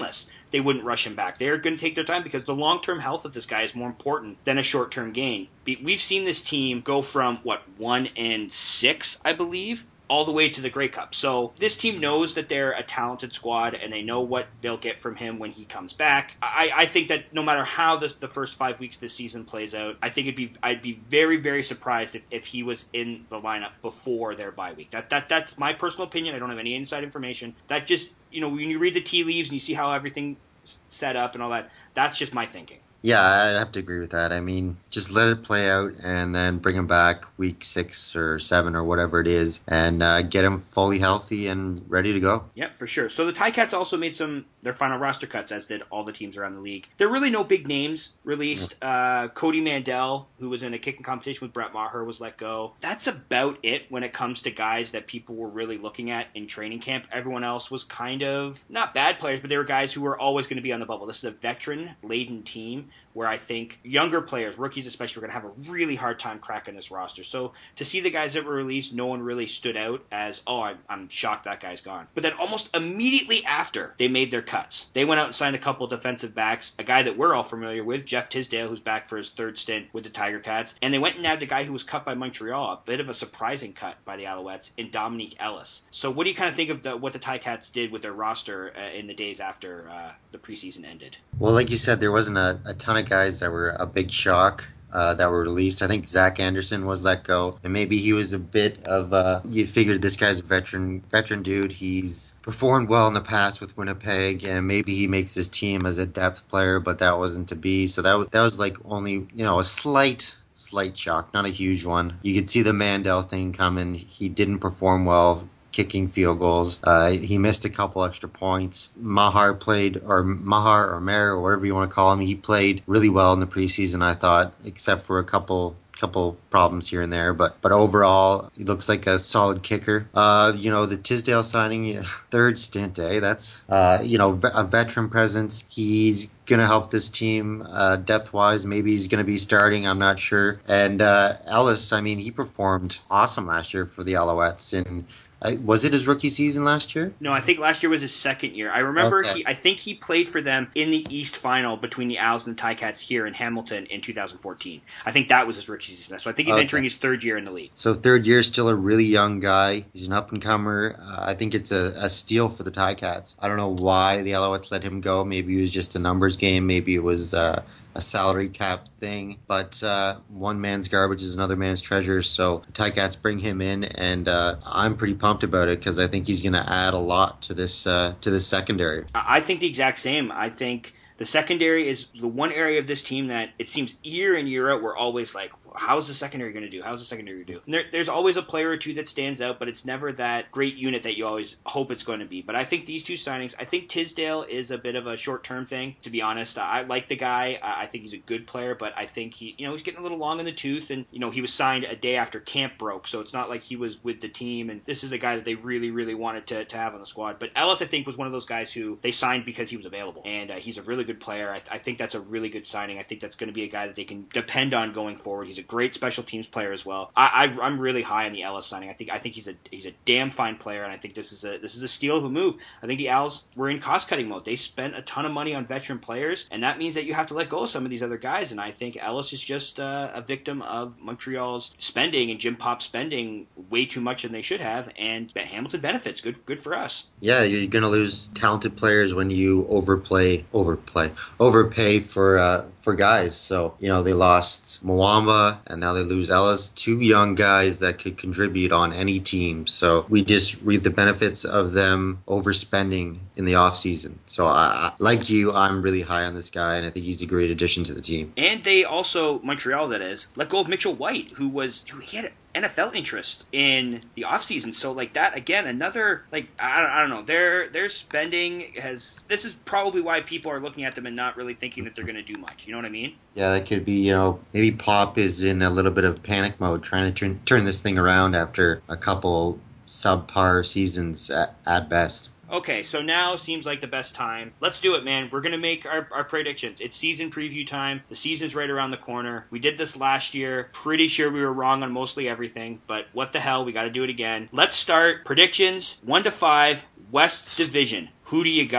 they wouldn't rush him back. They're going to take their time because the long-term health of this guy is more important than a short-term gain. We've seen this team go from, what, one and six, I believe, all the way to the Grey Cup. So this team knows that they're a talented squad, and they know what they'll get from him when he comes back. I, I think that no matter how this, the first five weeks this season plays out, I think it'd be I'd be very, very surprised if, if he was in the lineup before their bye week. That that That's my personal opinion. I don't have any inside information. That just, you know, when you read the tea leaves and you see how everything's set up and all that, that's just my thinking. Yeah, I'd have to agree with that. I mean, just let it play out and then bring him back week six or seven or whatever it is and uh, get him fully healthy and ready to go. Yeah, for sure. So the Ticats also made some their final roster cuts, as did all the teams around the league. There are really no big names released. Yeah. Uh, Cody Mandel, who was in a kicking competition with Brett Maher, was let go. That's about it when it comes to guys that people were really looking at in training camp. Everyone else was kind of, not bad players, but they were guys who were always going to be on the bubble. This is a veteran-laden team where I think younger players, rookies especially, are going to have a really hard time cracking this roster. So to see the guys that were released, no one really stood out as, oh, I'm, I'm shocked that guy's gone. But then almost immediately after they made their cuts, they went out and signed a couple defensive backs, a guy that we're all familiar with, Jeff Tisdale, who's back for his third stint with the Tiger Cats. And they went and nabbed a guy who was cut by Montreal, a bit of a surprising cut by the Alouettes, in Dominique Ellis. So what do you kind of think of the, what the Ticats did with their roster uh, in the days after uh, the preseason ended? Well, like you said, there wasn't a, a ton of guys that were a big shock uh, that were released. I think Zach Anderson was let go, and maybe he was a bit of uh, you figured this guy's a veteran veteran dude. He's performed well in the past with Winnipeg, and maybe he makes his team as a depth player, but that wasn't to be. So that was, that was like only, you know, a slight slight shock, not a huge one. You could see the Mandel thing coming. He didn't perform well kicking field goals. Uh, he missed a couple extra points. Mahar played, or Mahar or Maher, or whatever you want to call him, he played really well in the preseason, I thought, except for a couple couple problems here and there, but but overall he looks like a solid kicker. Uh, you know, the Tisdale signing, third stint, eh? That's uh, you know, a veteran presence. He's gonna help this team uh, depth wise. Maybe he's gonna be starting. I'm not sure. And uh, Ellis, I mean, he performed awesome last year for the Alouettes, and I, was it his rookie season last year? No, I think last year was his second year. I remember okay. he, I think he played for them in the East Final between the Owls and the Ticats here in Hamilton in two thousand fourteen. I think that was his rookie season. So I think he's okay. entering his third year in the league. So third year, still a really young guy. He's an up-and-comer. Uh, I think it's a, a steal for the Ticats. I don't know why the Alouettes let him go. Maybe it was just a numbers game. Maybe it was uh, a salary cap thing. But uh, one man's garbage is another man's treasure. So the Ticats bring him in, and uh, I'm pretty pumped about it because I think he's going to add a lot to this uh, to this secondary. I think the exact same. I think the secondary is the one area of this team that it seems year in, year out, we're always like, how's the secondary going to do? How's the secondary going to do? And there, there's always a player or two that stands out, but it's never that great unit that you always hope it's going to be. But I think these two signings, I think Tisdale is a bit of a short-term thing, to be honest. I like the guy. I think he's a good player, but I think he, you know, he's getting a little long in the tooth, and, you know, he was signed a day after camp broke, so it's not like he was with the team, and this is a guy that they really, really wanted to, to have on the squad. But Ellis, I think, was one of those guys who they signed because he was available, and uh, he's a really good player. I, th- I think that's a really good signing. I think that's going to be a guy that they can depend on going forward. He's a great special teams player as well. I, I I'm really high on the Ellis signing. I think I think he's a he's a damn fine player, and I think this is a this is a steal who move. I think the Owls were in cost cutting mode. They spent a ton of money on veteran players, and that means that you have to let go of some of these other guys. And I think Ellis is just uh, a victim of Montreal's spending and Jim Pop spending way too much than they should have. And Hamilton benefits. Good good for us. Yeah, you're going to lose talented players when you overplay, overplay, overpay for uh, for guys. So, you know, they lost Mwamba, and now they lose Ellis, two young guys that could contribute on any team. So we just reap the benefits of them overspending in the offseason. So I, like you, I'm really high on this guy, and I think he's a great addition to the team. And they also, Montreal that is, let go of Mitchell White, who was, who he had N F L interest in the offseason. So, like, that, again, another, like, I don't, I don't know. Their their spending has, this is probably why people are looking at them and not really thinking that they're going to do much. You know what I mean? Yeah, that could be, you know, maybe Pop is in a little bit of panic mode, trying to turn, turn this thing around after a couple subpar seasons at, at best. Okay, so now seems like the best time. Let's do it, man. We're going to make our, our predictions. It's season preview time. The season's right around the corner. We did this last year. Pretty sure we were wrong on mostly everything, but what the hell? We got to do it again. Let's start predictions. One to five, West Division. Who do you got?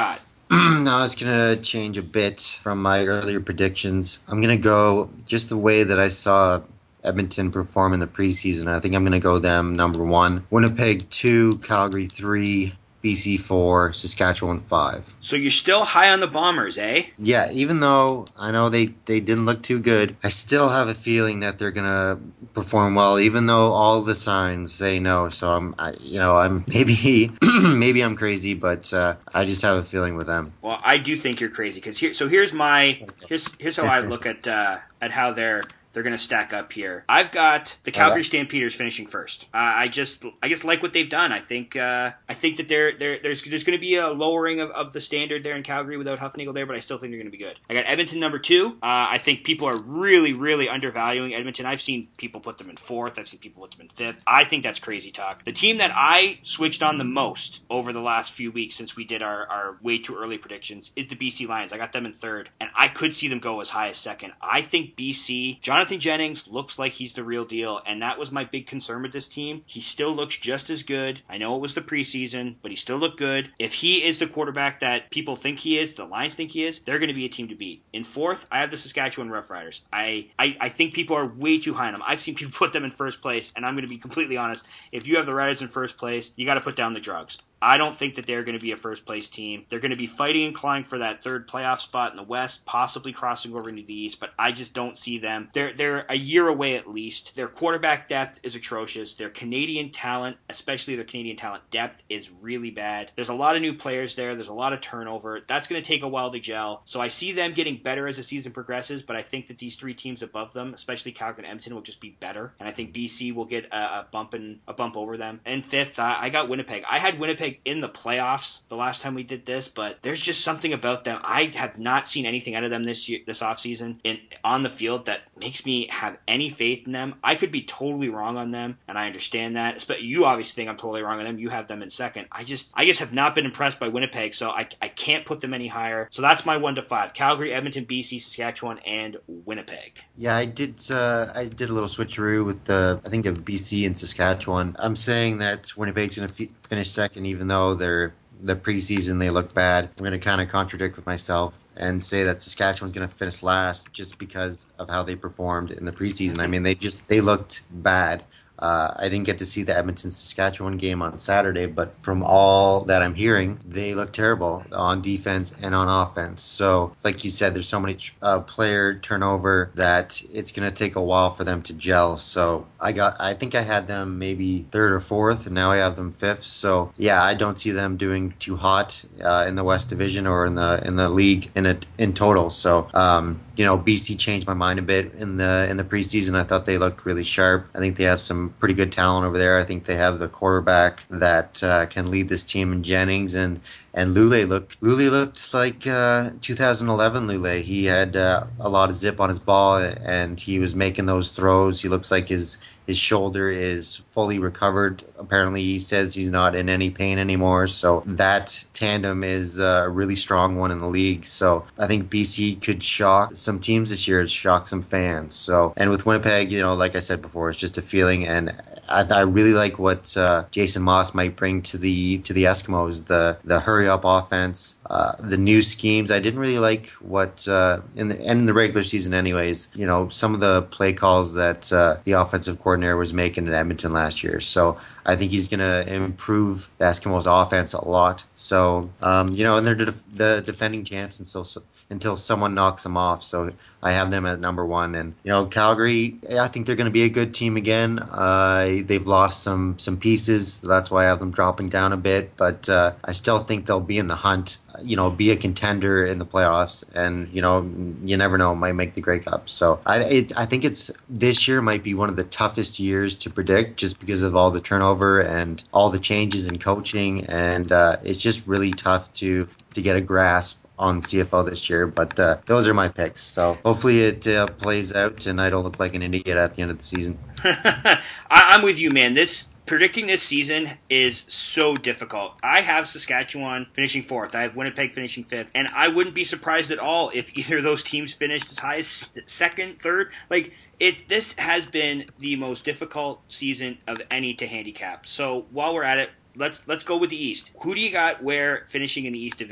Now it's going to change a bit from my earlier predictions. I'm going to go just the way that I saw Edmonton perform in the preseason. I think I'm going to go them number one. Winnipeg two, Calgary three, B C four, Saskatchewan five. So you're still high on the Bombers, eh? Yeah, even though I know they, they didn't look too good, I still have a feeling that they're gonna perform well, even though all the signs say no. So I'm, I, you know, I'm maybe maybe I'm crazy, but uh, I just have a feeling with them. Well, I do think you're crazy because here. So here's my here's here's how I look at uh, at how they're. They're going to stack up here. I've got the Calgary Stampeders finishing first. Uh, I just, I just like what they've done. I think, uh, I think that they're, they're, there's, there's going to be a lowering of, of the standard there in Calgary without Huffnagel there, but I still think they're going to be good. I got Edmonton number two. Uh, I think people are really, really undervaluing Edmonton. I've seen people put them in fourth. I've seen people put them in fifth. I think that's crazy talk. The team that I switched on the most over the last few weeks since we did our, our way too early predictions is the B C Lions. I got them in third, and I could see them go as high as second. I think B C, Jonathan Jennings looks like he's the real deal, and that was my big concern with this team. He still looks just as good. I know it was the preseason, but he still looked good. If he is the quarterback that people think he is, the Lions think he is, they're going to be a team to beat. In fourth, I have the Saskatchewan Roughriders. I, I, I think people are way too high on them. I've seen people put them in first place, and I'm going to be completely honest. If you have the Riders in first place, you got to put down the drugs. I don't think that they're going to be a first-place team. They're going to be fighting and clawing for that third playoff spot in the West, possibly crossing over into the East, but I just don't see them. They're they're a year away at least. Their quarterback depth is atrocious. Their Canadian talent, especially their Canadian talent depth, is really bad. There's a lot of new players there. There's a lot of turnover. That's going to take a while to gel. So I see them getting better as the season progresses, but I think that these three teams above them, especially Calgary and Edmonton, will just be better. And I think B C will get a, a bump in, a bump over them. And fifth, I, I got Winnipeg. I had Winnipeg in the playoffs the last time we did this, but there's just something about them. I have not seen anything out of them this year, this offseason in on the field that makes me have any faith in them. I could be totally wrong on them, and I understand that. But you obviously think I'm totally wrong on them. You have them in second. I just I just have not been impressed by Winnipeg, so I, I can't put them any higher. So that's my one to five. Calgary, Edmonton, B C, Saskatchewan, and Winnipeg. Yeah, I did uh, I did a little switcheroo with the, I think of B C and Saskatchewan. I'm saying that Winnipeg's going to f- finish second, even though they're the preseason they look bad. I'm going to kind of contradict with myself and say that Saskatchewan's going to finish last just because of how they performed in the preseason. I mean, they just they looked bad. Uh, I didn't get to see the Edmonton-Saskatchewan game on Saturday, but from all that I'm hearing, they look terrible on defense and on offense. So, like you said, there's so many uh, player turnover that it's going to take a while for them to gel. So, I got, I think I had them maybe third or fourth, and now I have them fifth. So, yeah, I don't see them doing too hot uh, in the West Division or in the in the league in a, in total. So, um, you know, B C changed my mind a bit in the in the preseason. I thought they looked really sharp. I think they have some pretty good talent over there. I think they have the quarterback that uh, can lead this team in Jennings, and and Lule looked Lule looked like uh, two thousand eleven Lule. He had uh, a lot of zip on his ball, and he was making those throws. He looks like his his shoulder is fully recovered. Apparently, he says he's not in any pain anymore. So that tandem is a really strong one in the league. So I think B C could shock some teams this year, shock some fans. So, and with Winnipeg, you know, like I said before, it's just a feeling, and I, I really like what uh, Jason Moss might bring to the to the Eskimos. The the hurry up offense, uh, the new schemes. I didn't really like what uh, in the and in the regular season, anyways. You know, some of the play calls that uh, the offensive coordinator was making in Edmonton last year. So I think he's going to improve the Eskimos offense a lot. So, um, you know, and they're the, the defending champs until, until someone knocks them off. So I have them at number one. And, you know, Calgary, I think they're going to be a good team again. Uh, they've lost some, some pieces. So that's why I have them dropping down a bit. But uh, I still think they'll be in the hunt, you know, be a contender in the playoffs. And, you know, you never know, might make the Grey Cup. So I, it, I think it's this year might be one of the toughest years to predict just because of all the turnover and all the changes in coaching, and uh, it's just really tough to to get a grasp on C F L this year. But uh, those are my picks, so hopefully it uh, plays out and I don't look like an idiot at the end of the season. I, I'm with you, man. This predicting this season is so difficult. I have Saskatchewan finishing fourth. I have Winnipeg finishing fifth, and I wouldn't be surprised at all if either of those teams finished as high as second, third. Like, It this has been the most difficult season of any to handicap. So while we're at it, let's let's go with the East. Who do you got where finishing in the East Division?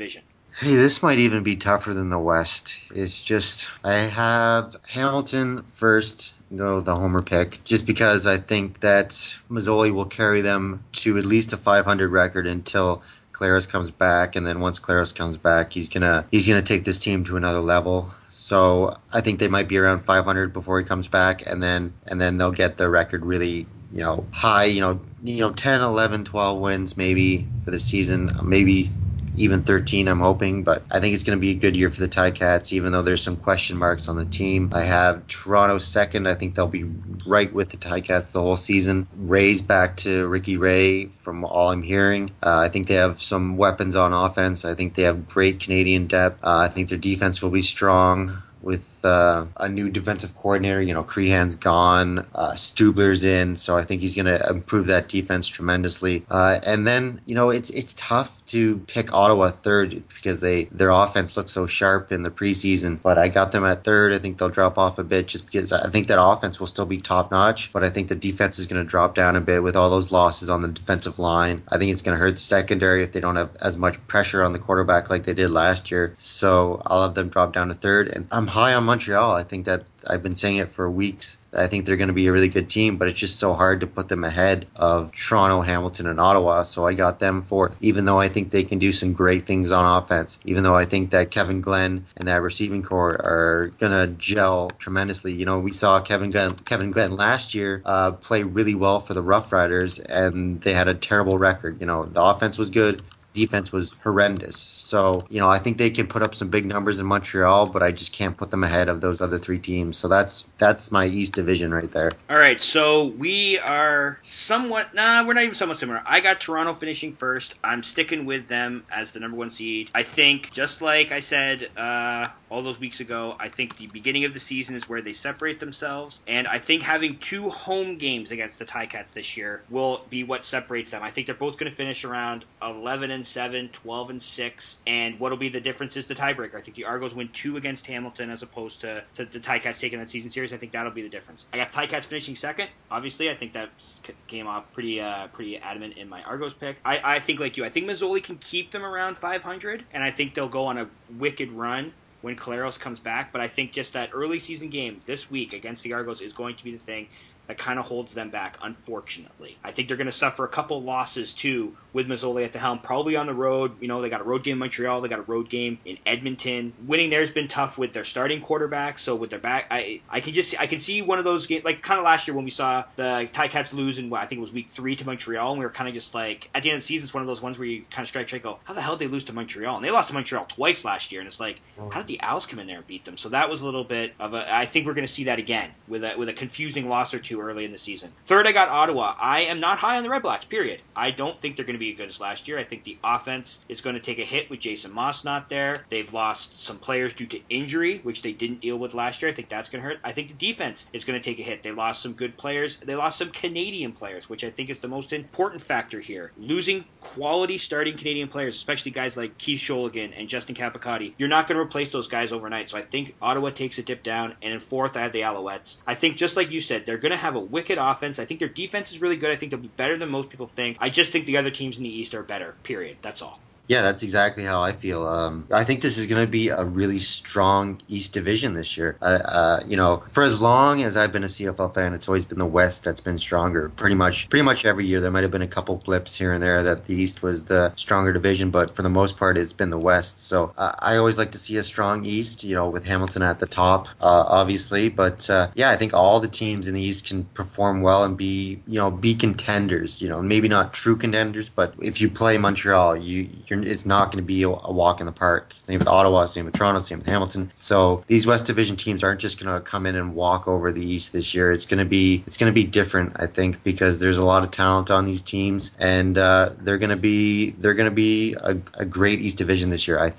Hey, this might even be tougher than the West. It's just, I have Hamilton first, go the homer pick, just because I think that Mazzoli will carry them to at least a five hundred record until Claris comes back, and then once Claris comes back, he's gonna he's gonna take this team to another level. So I think they might be around five hundred before he comes back, and then and then they'll get the record really, you know, high, you know, you know, ten, eleven, twelve wins maybe for the season, maybe even thirteen, I'm hoping. But I think it's going to be a good year for the Ticats, even though there's some question marks on the team. I have Toronto second. I think they'll be right with the Ticats the whole season. Ray's back to Ricky Ray from all I'm hearing. Uh, I think they have some weapons on offense. I think they have great Canadian depth. Uh, I think their defense will be strong with uh, a new defensive coordinator. You know, Crehan's gone, uh, Stubler's in, so I think he's going to improve that defense tremendously. Uh, and then, you know, it's it's tough to pick Ottawa third because they their offense looks so sharp in the preseason, but I got them at third. I think they'll drop off a bit just because I think that offense will still be top-notch, but I think the defense is going to drop down a bit with all those losses on the defensive line. I think it's going to hurt the secondary if they don't have as much pressure on the quarterback like they did last year, so I'll have them drop down to third. And I'm high on Montreal. I think that I've been saying it for weeks. I think they're going to be a really good team, but it's just so hard to put them ahead of Toronto, Hamilton, and Ottawa. So I got them fourth, even though I think they can do some great things on offense, even though I think that Kevin Glenn and that receiving core are going to gel tremendously. You know, we saw Kevin Glenn, Kevin Glenn last year uh, play really well for the Rough Riders, and they had a terrible record. You know, the offense was good. Defense was horrendous. So, you know, I think they can put up some big numbers in Montreal, but I just can't put them ahead of those other three teams. So that's that's my East Division right there. All right, so we are somewhat, nah, we're not even somewhat similar. I got Toronto finishing first. I'm sticking with them as the number one seed. I think, just like I said uh, all those weeks ago, I think the beginning of the season is where they separate themselves. And I think having two home games against the Ticats this year will be what separates them. I think they're both going to finish around eleven and seven, twelve and six, and what'll be the difference is the tiebreaker. I think the Argos win two against Hamilton as opposed to, to the Ticats taking that season series. I think that'll be the difference. I got Ticats finishing second. Obviously, I think that came off pretty uh, pretty adamant in my Argos pick. I, I think like you, I think Mazzoli can keep them around five hundred, and I think they'll go on a wicked run when Claros comes back, but I think just that early season game this week against the Argos is going to be the thing that kind of holds them back, unfortunately. I think they're going to suffer a couple losses, too, with Mazzoli at the helm, probably on the road. You know, they got a road game in Montreal, they got a road game in Edmonton. Winning there's been tough with their starting quarterback, so with their back, I I can just I can see one of those games, like kind of last year when we saw the Ticats lose in, what, I think it was week three to Montreal, and we were kind of just like, at the end of the season, it's one of those ones where you kind of strike straight go, how the hell did they lose to Montreal? And they lost to Montreal twice last year, and it's like, how did the Owls come in there and beat them? So that was a little bit of a, I think we're going to see that again, with a, with a confusing loss or two early in the season. Third, I got Ottawa. I am not high on the Red Blacks, period. I don't think they're going to be as good as last year. I think the offense is going to take a hit with Jason Moss not there. They've lost some players due to injury, which they didn't deal with last year. I think that's going to hurt. I think the defense is going to take a hit. They lost some good players. They lost some Canadian players, which I think is the most important factor here. Losing quality starting Canadian players, especially guys like Keith Sholigan and Justin Capicotti, you're not going to replace those guys overnight. So I think Ottawa takes a dip down. And in fourth, I have the Alouettes. I think, just like you said, they're going to have a wicked offense. I think their defense is really good. I think they'll be better than most people think. I just think the other teams in the East are better, period. That's all. Yeah, that's exactly how I feel. Um, I think this is going to be a really strong East Division this year. Uh, uh, you know, for as long as I've been a C F L fan, it's always been the West that's been stronger. Pretty much, pretty much every year. There might have been a couple blips here and there that the East was the stronger division, but for the most part, it's been the West. So uh, I always like to see a strong East. You know, with Hamilton at the top, uh, obviously. But uh, yeah, I think all the teams in the East can perform well and be, you know, be contenders. You know, maybe not true contenders, but if you play Montreal, you you're it's not going to be a, a walk in the park. Same with Ottawa, same with Toronto, same with Hamilton. So these West Division teams aren't just going to come in and walk over the East this year. It's going to be it's going to be different, I think, because there's a lot of talent on these teams, and uh, they're going to be they're going to be a, a great East Division this year, I think.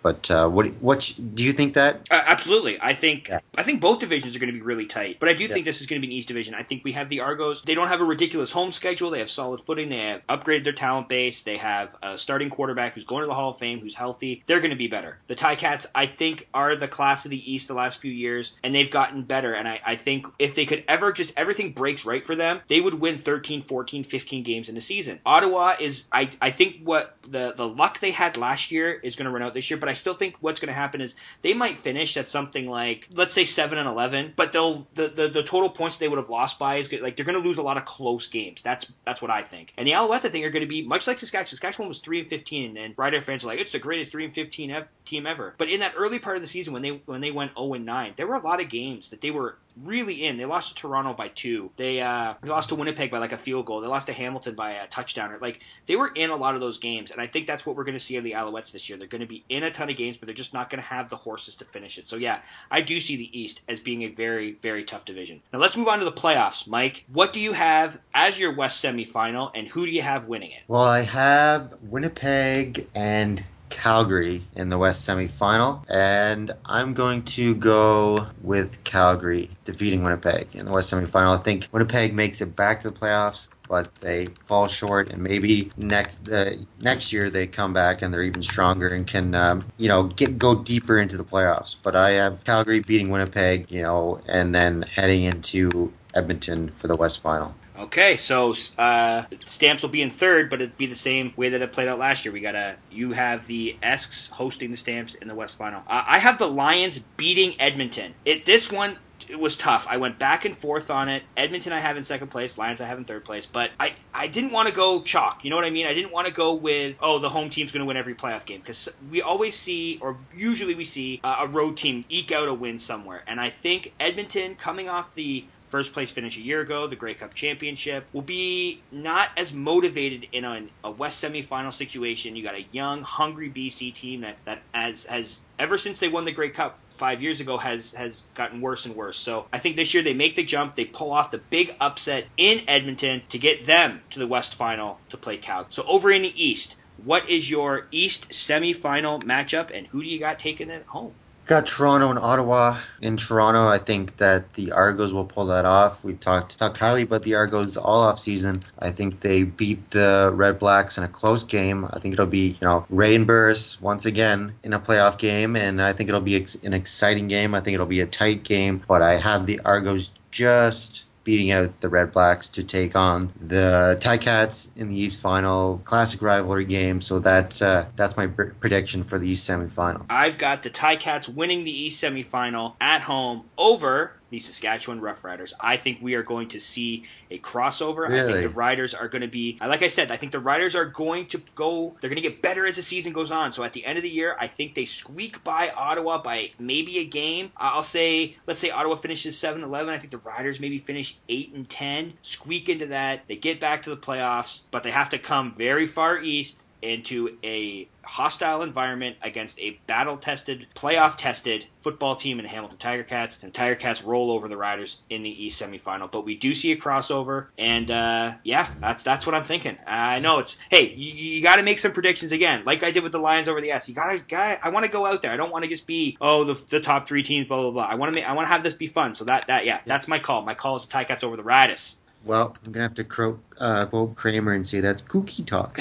But uh, what what do you think that? Uh, absolutely. I think Yeah. I think both divisions are going to be really tight. But I do Yeah. think this is going to be an East division. I think we have the Argos. They don't have a ridiculous home schedule. They have solid footing. They have upgraded their talent base. They have a starting quarterback who's going to the Hall of Fame, who's healthy. They're going to be better. The Ticats, I think, are the class of the East the last few years, and they've gotten better. And I, I think if they could ever just everything breaks right for them, they would win thirteen, fourteen, fifteen games in the season. Ottawa is, I, I think what the, the luck they had last year is going to run out this year, but I still think what's going to happen is they might finish at something like, let's say seven and eleven, but they'll the, the, the total points they would have lost by is good. Like they're going to lose a lot of close games. That's that's what I think. And the Alouettes, I think, are going to be much like Saskatchewan. Saskatchewan was three and fifteen, and Rider fans are like, it's the greatest three and fifteen ev- team ever. But in that early part of the season when they when they went zero and nine, there were a lot of games that they were really in. They lost to Toronto by two. They uh, they lost to Winnipeg by like a field goal. They lost to Hamilton by a touchdown. Like they were in a lot of those games, and I think that's what we're going to see of the Alouettes this year. They're going to be in a ton of games, but they're just not going to have the horses to finish it. So yeah, I do see the East as being a very, very tough division. Now let's move on to the playoffs. Mike, what do you have as your West semifinal, and who do you have winning it? Well, I have Winnipeg and Calgary in the West semifinal, and I'm going to go with Calgary defeating Winnipeg in the West semifinal. I think Winnipeg makes it back to the playoffs, but they fall short, and maybe next uh, next year they come back and they're even stronger and can um, you know get go deeper into the playoffs. But I have Calgary beating Winnipeg, you know, and then heading into Edmonton for the West final. Okay, so uh, Stamps will be in third, but it'd be the same way that it played out last year. We got a you have the Esks hosting the Stamps in the West Final. Uh, I have the Lions beating Edmonton. It this one it was tough. I went back and forth on it. Edmonton I have in second place, Lions I have in third place, but I, I didn't want to go chalk. You know what I mean? I didn't want to go with, oh, the home team's going to win every playoff game, because we always see, or usually we see, uh, a road team eke out a win somewhere. And I think Edmonton, coming off the first place finish a year ago, the Grey Cup championship, will be not as motivated in a, a West semifinal situation. You got a young, hungry B C team that, that has, has, ever since they won the Grey Cup five years ago, has, has gotten worse and worse. So I think this year they make the jump, they pull off the big upset in Edmonton to get them to the West final to play Calgary. So over in the East, what is your East semifinal matchup, and who do you got taking it home? Got Toronto and Ottawa. In Toronto, I think that the Argos will pull that off. We talked talked highly about the Argos all off season. I think they beat the Red Blacks in a close game. I think it'll be, you know, Ray and Burris once again in a playoff game, and I think it'll be ex- an exciting game. I think it'll be a tight game, but I have the Argos just beating out the Red Blacks to take on the Ticats in the East Final. Classic rivalry game, so that's uh, that's my pr- prediction for the East semifinal. I've got the Ticats winning the East semifinal at home over the Saskatchewan Roughriders. I think we are going to see a crossover. Really? I think the Riders are going to be, like I said, I think the Riders are going to go, they're going to get better as the season goes on. So at the end of the year, I think they squeak by Ottawa by maybe a game. I'll say, let's say Ottawa finishes seven eleven. I think the Riders maybe finish eight and ten, squeak into that. They get back to the playoffs, but they have to come very far east into a hostile environment against a battle-tested, playoff-tested football team in the Hamilton Tiger Cats, and the Tiger Cats roll over the Riders in the East semifinal. But we do see a crossover, and uh, yeah, that's that's what I'm thinking. I know it's, hey, you, you got to make some predictions again, like I did with the Lions over the S. You got to, I want to go out there. I don't want to just be, oh, the, the top three teams, blah blah blah. I want to make, I want to have this be fun. So that that yeah, that's my call. My call is the Tiger Cats over the Riders. Well, I'm gonna have to croak, uh, quote Kramer and say that's kooky talk.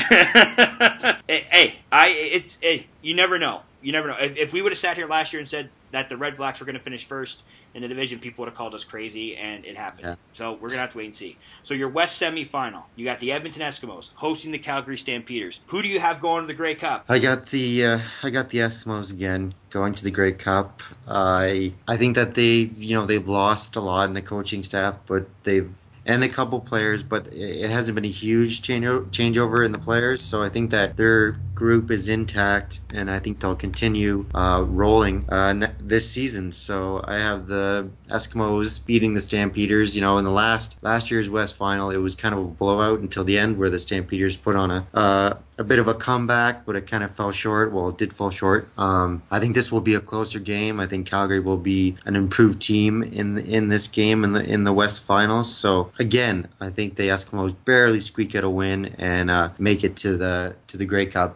hey, hey, I it's hey, you never know. You never know. If, if we would have sat here last year and said that the Red Blacks were going to finish first in the division, people would have called us crazy, and it happened. Yeah. So we're going to have to wait and see. So your West semifinal, you got the Edmonton Eskimos hosting the Calgary Stampeders. Who do you have going to the Grey Cup? I got the uh, I got the Eskimos again going to the Grey Cup. I I think that they you know they've lost a lot in the coaching staff, but they've and a couple players, but it hasn't been a huge change changeover in the players. So I think that their group is intact, and I think they'll continue uh, rolling uh, ne- this season. So I have the Eskimos beating the Stampeders. You know, in the last last year's West Final, it was kind of a blowout until the end, where the Stampeders put on a uh, a bit of a comeback, but it kind of fell short. Well, it did fall short. Um, I think this will be a closer game. I think Calgary will be an improved team in in this game in the in the West Finals. So again, I think the Eskimos barely squeak out a win and uh, make it to the to the Grey Cup.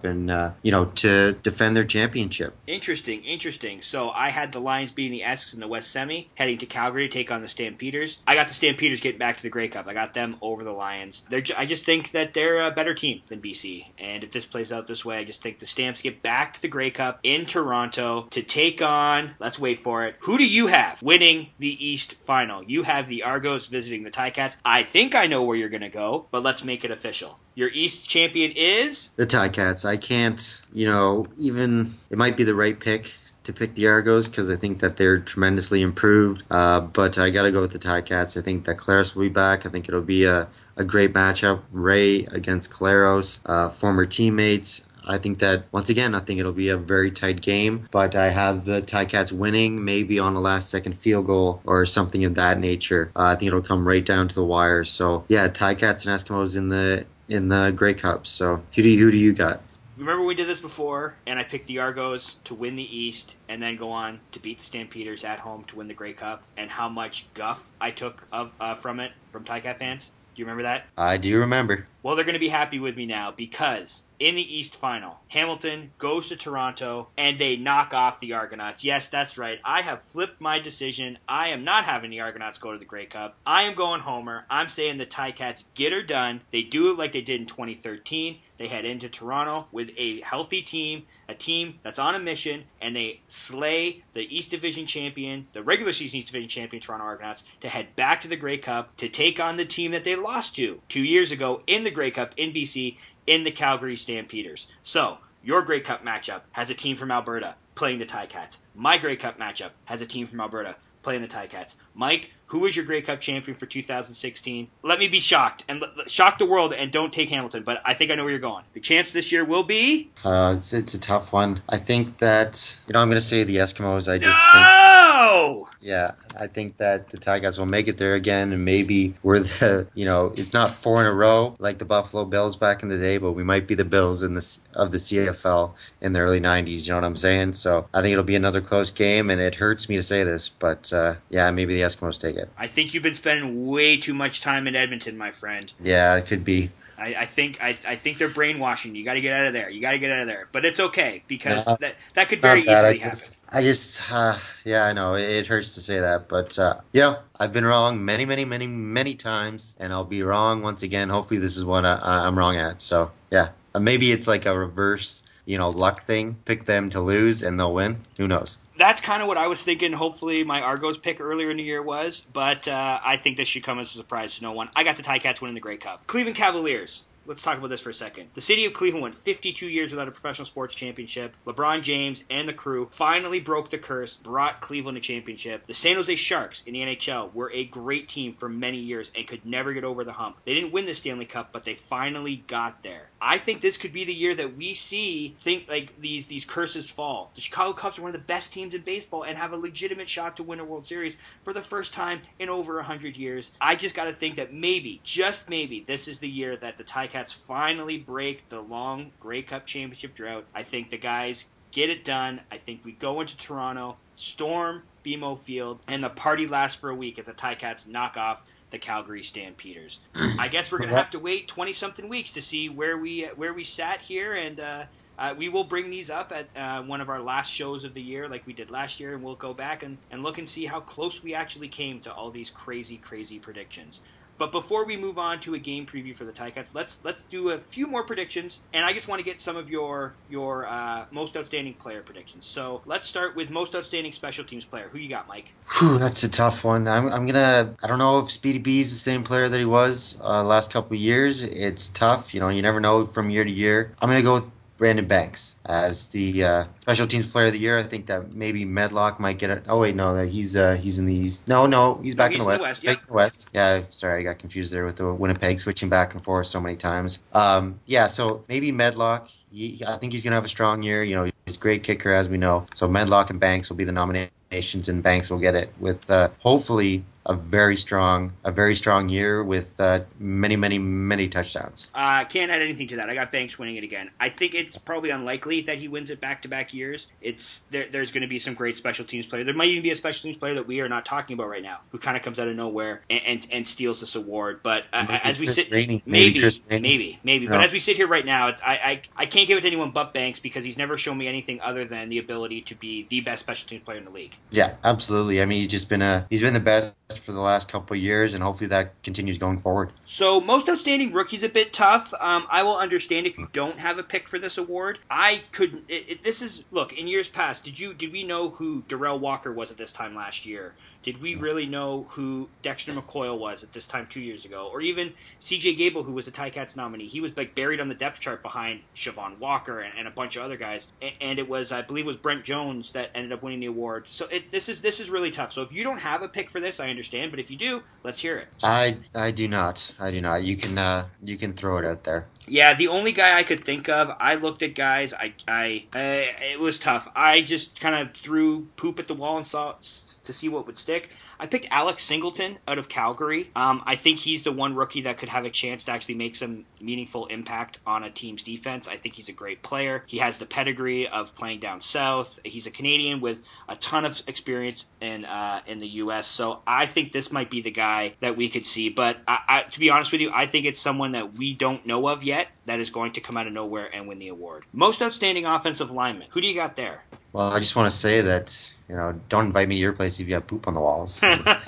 and, uh, you know, to defend their championship. Interesting, interesting. So I had the Lions beating the Esks in the West Semi, heading to Calgary to take on the Stampeders. I got the Stampeders getting back to the Grey Cup. I got them over the Lions. They're, I just think that they're a better team than B C. And if this plays out this way, I just think the Stamps get back to the Grey Cup in Toronto to take on, let's wait for it, who do you have winning the East Final? You have the Argos visiting the Ticats. I think I know where you're going to go, but let's make it official. Your East champion is? The Ticats. I can't, you know, even, it might be the right pick to pick the Argos because I think that they're tremendously improved, uh, but I got to go with the Ticats. I think that Claros will be back. I think it'll be a, a great matchup. Ray against Claros, uh, former teammates. I think that, once again, I think it'll be a very tight game, but I have the Ticats winning, maybe on a last-second field goal or something of that nature. Uh, I think it'll come right down to the wire. So, yeah, Ticats and Eskimos in the in the Grey Cup. So, who do you, who do you got? Remember we did this before, and I picked the Argos to win the East and then go on to beat the Stampeders at home to win the Grey Cup, and how much guff I took of uh, from it from Ticat fans. Do you remember that? I do remember. Well, they're going to be happy with me now because in the East Final, Hamilton goes to Toronto and they knock off the Argonauts. Yes, that's right. I have flipped my decision. I am not having the Argonauts go to the Grey Cup. I am going Homer. I'm saying the Ticats get her done. They do it like they did in twenty thirteen. They head into Toronto with a healthy team, a team that's on a mission, and they slay the East Division champion, the regular season East Division champion Toronto Argonauts, to head back to the Grey Cup to take on the team that they lost to two years ago in the Grey Cup in B C, in the Calgary Stampeders. So, your Grey Cup matchup has a team from Alberta playing the Ticats. My Grey Cup matchup has a team from Alberta playing the Ticats. Mike, who is your Grey Cup champion for two thousand sixteen? Let me be shocked and l- shock the world and don't take Hamilton, but I think I know where you're going. The champs this year will be? Uh, it's, it's a tough one. I think that, you know, I'm going to say the Eskimos. I just no! think, yeah, I think that the Tigers will make it there again, and maybe we're the, you know, it's not four in a row like the Buffalo Bills back in the day, but we might be the Bills in the, of the C F L in the early nineties, you know what I'm saying? So I think it'll be another close game, and it hurts me to say this, but uh, yeah, maybe the Eskimos take it. I think you've been spending way too much time in Edmonton, my friend. Yeah, it could be. I, I think I, I think they're brainwashing you. You got to get out of there. You got to get out of there. But it's okay because No, that that could very Not bad. easily I happen. just, I just uh, yeah, I know. It, it hurts to say that, but uh, yeah, I've been wrong many, many, many, many times, and I'll be wrong once again. Hopefully, this is what I, I'm wrong at. So yeah, uh, maybe it's like a reverse, you know, luck thing. Pick them to lose, and they'll win. Who knows? That's kind of what I was thinking. Hopefully, my Argos pick earlier in the year was, but uh, I think this should come as a surprise to no one. I got the Ticats winning the Grey Cup. Cleveland Cavaliers. Let's talk about this for a second. The city of Cleveland went fifty-two years without a professional sports championship. LeBron James and the crew finally broke the curse, brought Cleveland a championship. The San Jose Sharks in the N H L were a great team for many years and could never get over the hump. They didn't win the Stanley Cup, but they finally got there. I think this could be the year that we see think like these these curses fall. The Chicago Cubs are one of the best teams in baseball and have a legitimate shot to win a World Series for the first time in over one hundred years. I just got to think that maybe, just maybe, this is the year that the Ticats finally break the long Grey Cup championship drought. I think the guys get it done. I think we go into Toronto, storm B M O Field, and the party lasts for a week as the Ticats knock off the Calgary Stampeders. I guess we're going to have to wait twenty-something weeks to see where we where we sat here, and uh, uh, we will bring these up at uh, one of our last shows of the year like we did last year, and we'll go back and, and look and see how close we actually came to all these crazy, crazy predictions. But before we move on to a game preview for the Ticats, let's let's do a few more predictions, and I just want to get some of your your uh, most outstanding player predictions. So let's start with most outstanding special teams player. Who you got, Mike? Whew, that's a tough one. I'm, I'm gonna. I don't know if Speedy B is the same player that he was uh, last couple of years. It's tough. You know, you never know from year to year. I'm gonna go with Brandon Banks as the uh, special teams player of the year. I think that maybe Medlock might get it. Oh wait, no, that he's uh, he's in the East. No, no, he's back no, he's in the West. In the West, yep. in the West. Yeah, sorry, I got confused there with the Winnipeg switching back and forth so many times. Um, yeah, so maybe Medlock. He, I think he's gonna have a strong year. You know, he's a great kicker as we know. So Medlock and Banks will be the nominations, and Banks will get it with uh, hopefully a very strong, a very strong year with uh, many, many, many touchdowns. I uh, can't add anything to that. I got Banks winning it again. I think it's probably unlikely that he wins it back-to-back years. It's there, There's going to be some great special teams player. There might even be a special teams player that we are not talking about right now who kind of comes out of nowhere and and, and steals this award. But uh, as we Chris sit, Rainey. maybe, Maybe, maybe, maybe, maybe. No. But as we sit here right now, it's, I, I I can't give it to anyone but Banks because he's never shown me anything other than the ability to be the best special teams player in the league. Yeah, absolutely. I mean, he's just been a he's been the best for the last couple of years, and hopefully that continues going forward. So, most outstanding rookie's a bit tough. Um, I will understand if you don't have a pick for this award. I could. It, it, this is look in years past. Did you did we know who Darrell Walker was at this time last year? Did we really know who Dexter McCoyle was at this time two years ago? Or even C J Gable, who was the Ticats nominee. He was like buried on the depth chart behind Siobhan Walker and, and a bunch of other guys. And, and it was, I believe, it was Brent Jones that ended up winning the award. So it, this is this is really tough. So if you don't have a pick for this, I understand. But if you do, let's hear it. I I do not. I do not. You can uh, you can throw it out there. Yeah, the only guy I could think of, I looked at guys, I, I, I it was tough. I just kind of threw poop at the wall and saw to see what would stick. I picked Alex Singleton out of Calgary. Um, I think he's the one rookie that could have a chance to actually make some meaningful impact on a team's defense. I think he's a great player. He has the pedigree of playing down south. He's a Canadian with a ton of experience in uh, in the U S. So I think this might be the guy that we could see. But I, I, to be honest with you, I think it's someone that we don't know of yet that is going to come out of nowhere and win the award. Most outstanding offensive lineman. Who do you got there? Well, I just want to say that, you know, don't invite me to your place if you have poop on the walls.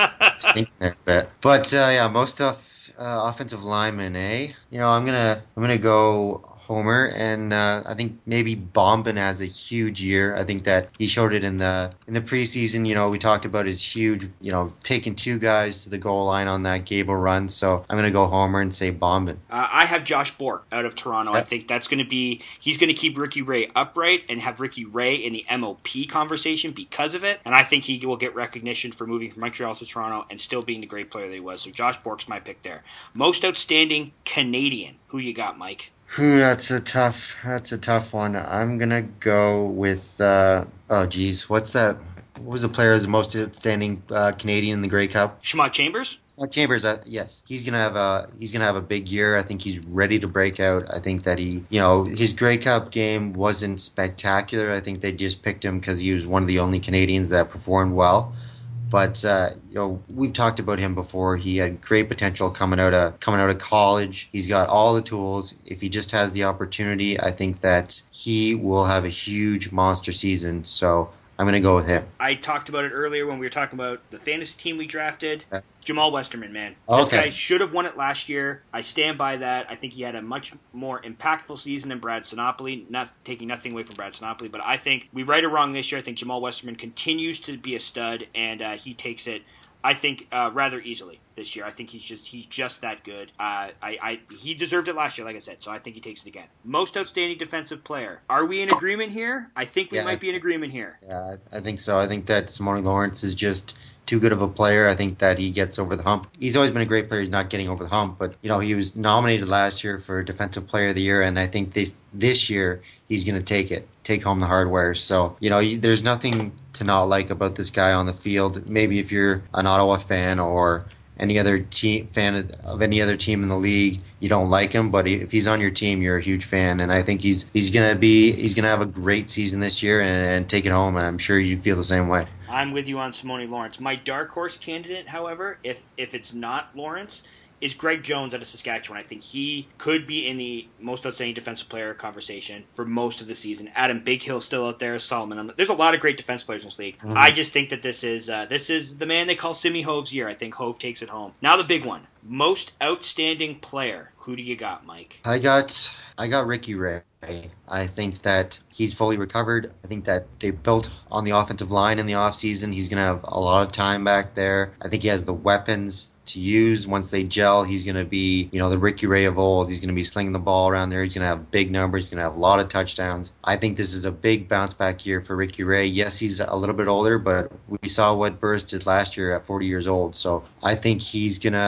Stink there a bit. But uh, yeah, most of uh, offensive linemen, eh? You know, I'm gonna I'm gonna go Homer, and uh, I think maybe Bombin has a huge year. I think that he showed it in the in the preseason. You know, we talked about his huge, you know, taking two guys to the goal line on that Gable run. So I'm gonna go Homer and say Bombin. Uh, I have Josh Bork out of Toronto. Yep. I think that's going to be he's going to keep Ricky Ray upright and have Ricky Ray in the M O P conversation because of it. And I think he will get recognition for moving from Montreal to Toronto and still being the great player that he was. So Josh Bork's my pick there. Most outstanding Canadian. Who you got, Mike? Whew, that's a tough. That's a tough one. I'm gonna go with. Uh, oh, geez, what's that? What was the player as the most outstanding uh, Canadian in the Grey Cup? Shamawd Chambers. Shamawd Chambers, uh, yes, he's gonna have a he's gonna have a big year. I think he's ready to break out. I think that he, you know, his Grey Cup game wasn't spectacular. I think they just picked him because he was one of the only Canadians that performed well. But uh, you know, we've talked about him before. He had great potential coming out of coming out of college. He's got all the tools. If he just has the opportunity, I think that he will have a huge monster season. So I'm going to go with him. I talked about it earlier when we were talking about the fantasy team we drafted. Yeah. Jamal Westerman, man. Okay. This guy should have won it last year. I stand by that. I think he had a much more impactful season than Brad Sinopoli, not taking nothing away from Brad Sinopoli, but I think we right or wrong this year. I think Jamal Westerman continues to be a stud, and uh, he takes it, I think, uh, rather easily this year. I think he's just he's just that good. Uh, I, I he deserved it last year, like I said, so I think he takes it again. Most outstanding defensive player. Are we in agreement here? I think we yeah, might be in agreement here. Yeah, I, I think so. I think that Simone Lawrence is just too good of a player. I think that he gets over the hump. He's always been a great player. He's not getting over the hump, but you know, he was nominated last year for Defensive Player of the Year, and I think this this year he's going to take it, take home the hardware. So you know, there's nothing to not like about this guy on the field. Maybe if you're an Ottawa fan or any other team fan of any other team in the league, you don't like him, but if he's on your team, you're a huge fan, and I think he's he's gonna be he's gonna have a great season this year and, and take it home, and I'm sure you feel the same way. I'm with you on Simone Lawrence. My dark horse candidate, however, if if it's not Lawrence, is Greg Jones out of Saskatchewan. I think he could be in the most outstanding defensive player conversation for most of the season. Adam Bighill's still out there. Solomon. There's a lot of great defense players in this league. Mm-hmm. I just think that this is uh, this is the man they call Simi Hove's year. I think Hove takes it home. Now the big one. Most outstanding player. Who do you got, Mike? I got I got Ricky Ray. I think that he's fully recovered. I think that they built on the offensive line in the offseason. He's going to have a lot of time back there. I think he has the weapons to use once they gel. He's going to be, you know, the Ricky Ray of old. He's going to be slinging the ball around there. He's going to have big numbers. He's going to have a lot of touchdowns. I think this is a big bounce back year for Ricky Ray. Yes, he's a little bit older, but we saw what Burris did last year at forty years old. So I think he's going to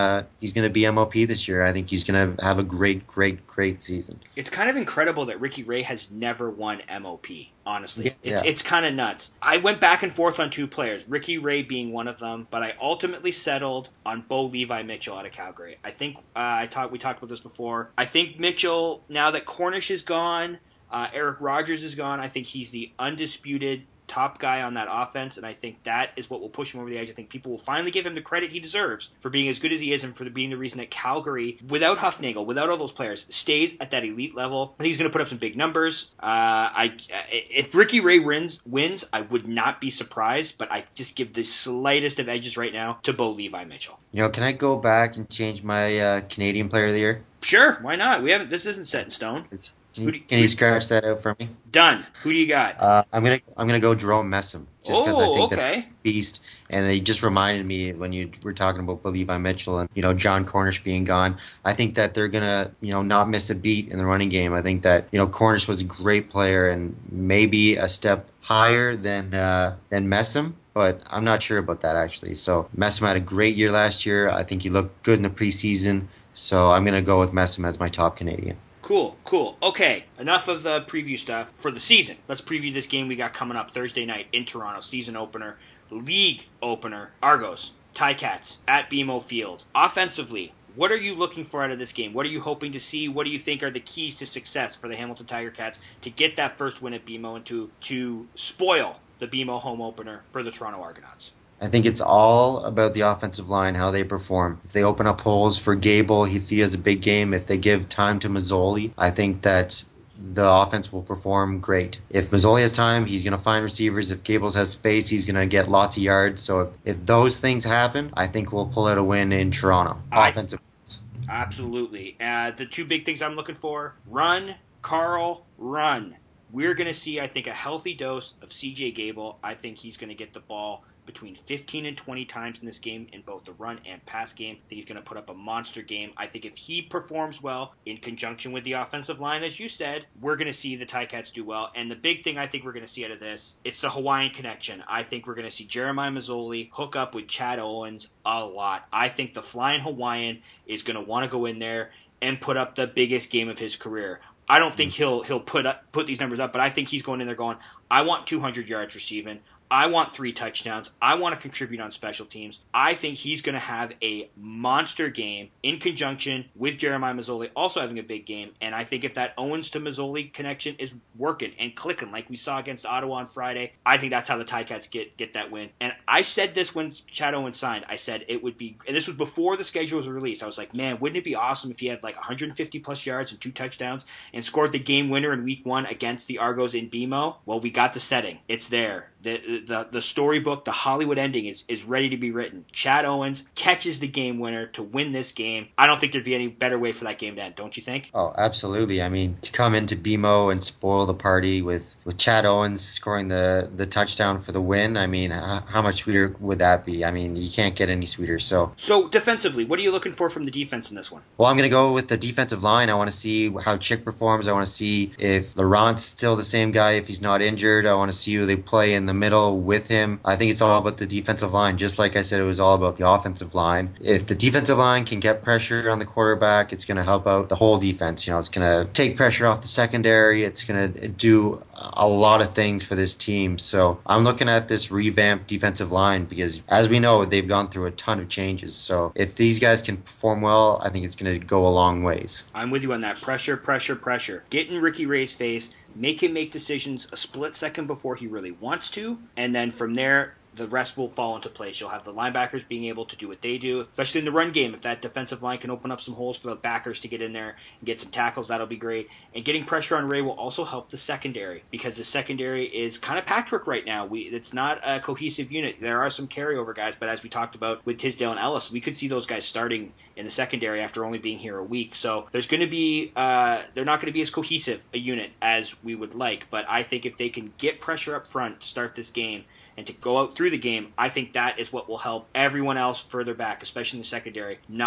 he's going to be M O P this year. I think he's going to have a great, great, great season. It's kind of incredible that Ricky Ray has never won M O P. Honestly, yeah, it's yeah. it's kind of nuts. I went back and forth on two players, Ricky Ray being one of them, but I ultimately settled on Bo Levi Mitchell out of Calgary. I think uh, I talked we talked about this before. I think Mitchell, now that Cornish is gone, uh, Eric Rogers is gone, I think he's the undisputed top guy on that offense, and I think that is what will push him over the edge. I think people will finally give him the credit he deserves for being as good as he is and for being the reason that Calgary, without Huffnagel, without all those players, stays at that elite level. I think he's going to put up some big numbers. Uh, I If Ricky Ray wins, wins, I would not be surprised, but I just give the slightest of edges right now to Bo Levi Mitchell. You know, can I go back and change my uh, Canadian Player of the Year? Sure, why not? We haven't. This isn't set in stone. It's, can, you, can you scratch that out for me? Done. Who do you got? Uh, I'm gonna I'm gonna go Jerome Messam just because I Oh, think okay. that's a beast, and he just reminded me when you were talking about Levi Mitchell and you know John Cornish being gone. I think that they're gonna you know not miss a beat in the running game. I think that you know Cornish was a great player and maybe a step higher than uh, than Messam. But I'm not sure about that actually. So Messam had a great year last year. I think he looked good in the preseason. So I'm gonna go with Messam as my top Canadian. Cool, cool. Okay, enough of the preview stuff for the season. Let's preview this game we got coming up Thursday night in Toronto. Season opener, league opener, Argos, Ticats at B M O Field. Offensively, what are you looking for out of this game? What are you hoping to see? What do you think are the keys to success for the Hamilton Tiger Cats to get that first win at B M O and to, to spoil the B M O home opener for the Toronto Argonauts? I think it's all about the offensive line, how they perform. If they open up holes for Gable, if he has a big game, if they give time to Mazzoli, I think that the offense will perform great. If Mazzoli has time, he's going to find receivers. If Gables has space, he's going to get lots of yards. So if, if those things happen, I think we'll pull out a win in Toronto. I, offensive. Absolutely. Uh, the two big things I'm looking for, run, Carl, run. We're going to see, I think, a healthy dose of C J Gable. I think he's going to get the ball between fifteen and twenty times in this game in both the run and pass game. I think he's going to put up a monster game. I think if he performs well in conjunction with the offensive line, as you said, we're going to see the Ticats do well. And the big thing I think we're going to see out of this, it's the Hawaiian connection. I think we're going to see Jeremiah Mazzoli hook up with Chad Owens a lot. I think the Flying Hawaiian is going to want to go in there and put up the biggest game of his career. I don't think he'll he'll put up, put these numbers up, but I think he's going in there going, I want two hundred yards receiving. I want three touchdowns. I want to contribute on special teams. I think he's going to have a monster game in conjunction with Jeremiah Mazzoli also having a big game. And I think if that Owens to Mazzoli connection is working and clicking like we saw against Ottawa on Friday, I think that's how the Ticats get, get that win. And I said this when Chad Owens signed. I said it would be, and this was before the schedule was released. I was like, man, wouldn't it be awesome if he had like one hundred fifty plus yards and two touchdowns and scored the game winner in week one against the Argos in B M O? Well, we got the setting. It's there. The, the the storybook, the Hollywood ending is, is ready to be written. Chad Owens catches the game winner to win this game. I don't think there'd be any better way for that game to end, don't you think? Oh, absolutely. I mean, to come into B M O and spoil the party with, with Chad Owens scoring the, the touchdown for the win, I mean, how, how much sweeter would that be? I mean, you can't get any sweeter. So, so defensively, what are you looking for from the defense in this one? Well, I'm going to go with the defensive line. I want to see how Chick performs. I want to see if Laurent's still the same guy, if he's not injured. I want to see who they play in the middle with him. I think it's all about the defensive line. Just like I said, it was all about the offensive line. If the defensive line can get pressure on the quarterback, it's going to help out the whole defense. You know, it's going to take pressure off the secondary. It's going to do a lot of things for this team. So I'm looking at this revamped defensive line because, as we know, they've gone through a ton of changes. So if these guys can perform well, I think it's going to go a long ways. I'm with you on that. Pressure, pressure, pressure. Get in Ricky Ray's face. Make him make decisions a split second before he really wants to, and then from there, the rest will fall into place. You'll have the linebackers being able to do what they do, especially in the run game. If that defensive line can open up some holes for the backers to get in there and get some tackles, that'll be great. And getting pressure on Ray will also help the secondary because the secondary is kind of patchwork right now. We It's not a cohesive unit. There are some carryover guys, but as we talked about with Tisdale and Ellis, we could see those guys starting in the secondary after only being here a week. So there's going to be, uh, they're not going to be as cohesive a unit as we would like, but I think if they can get pressure up front to start this game, and to go out through the game, I think that is what will help everyone else further back, especially in the secondary, not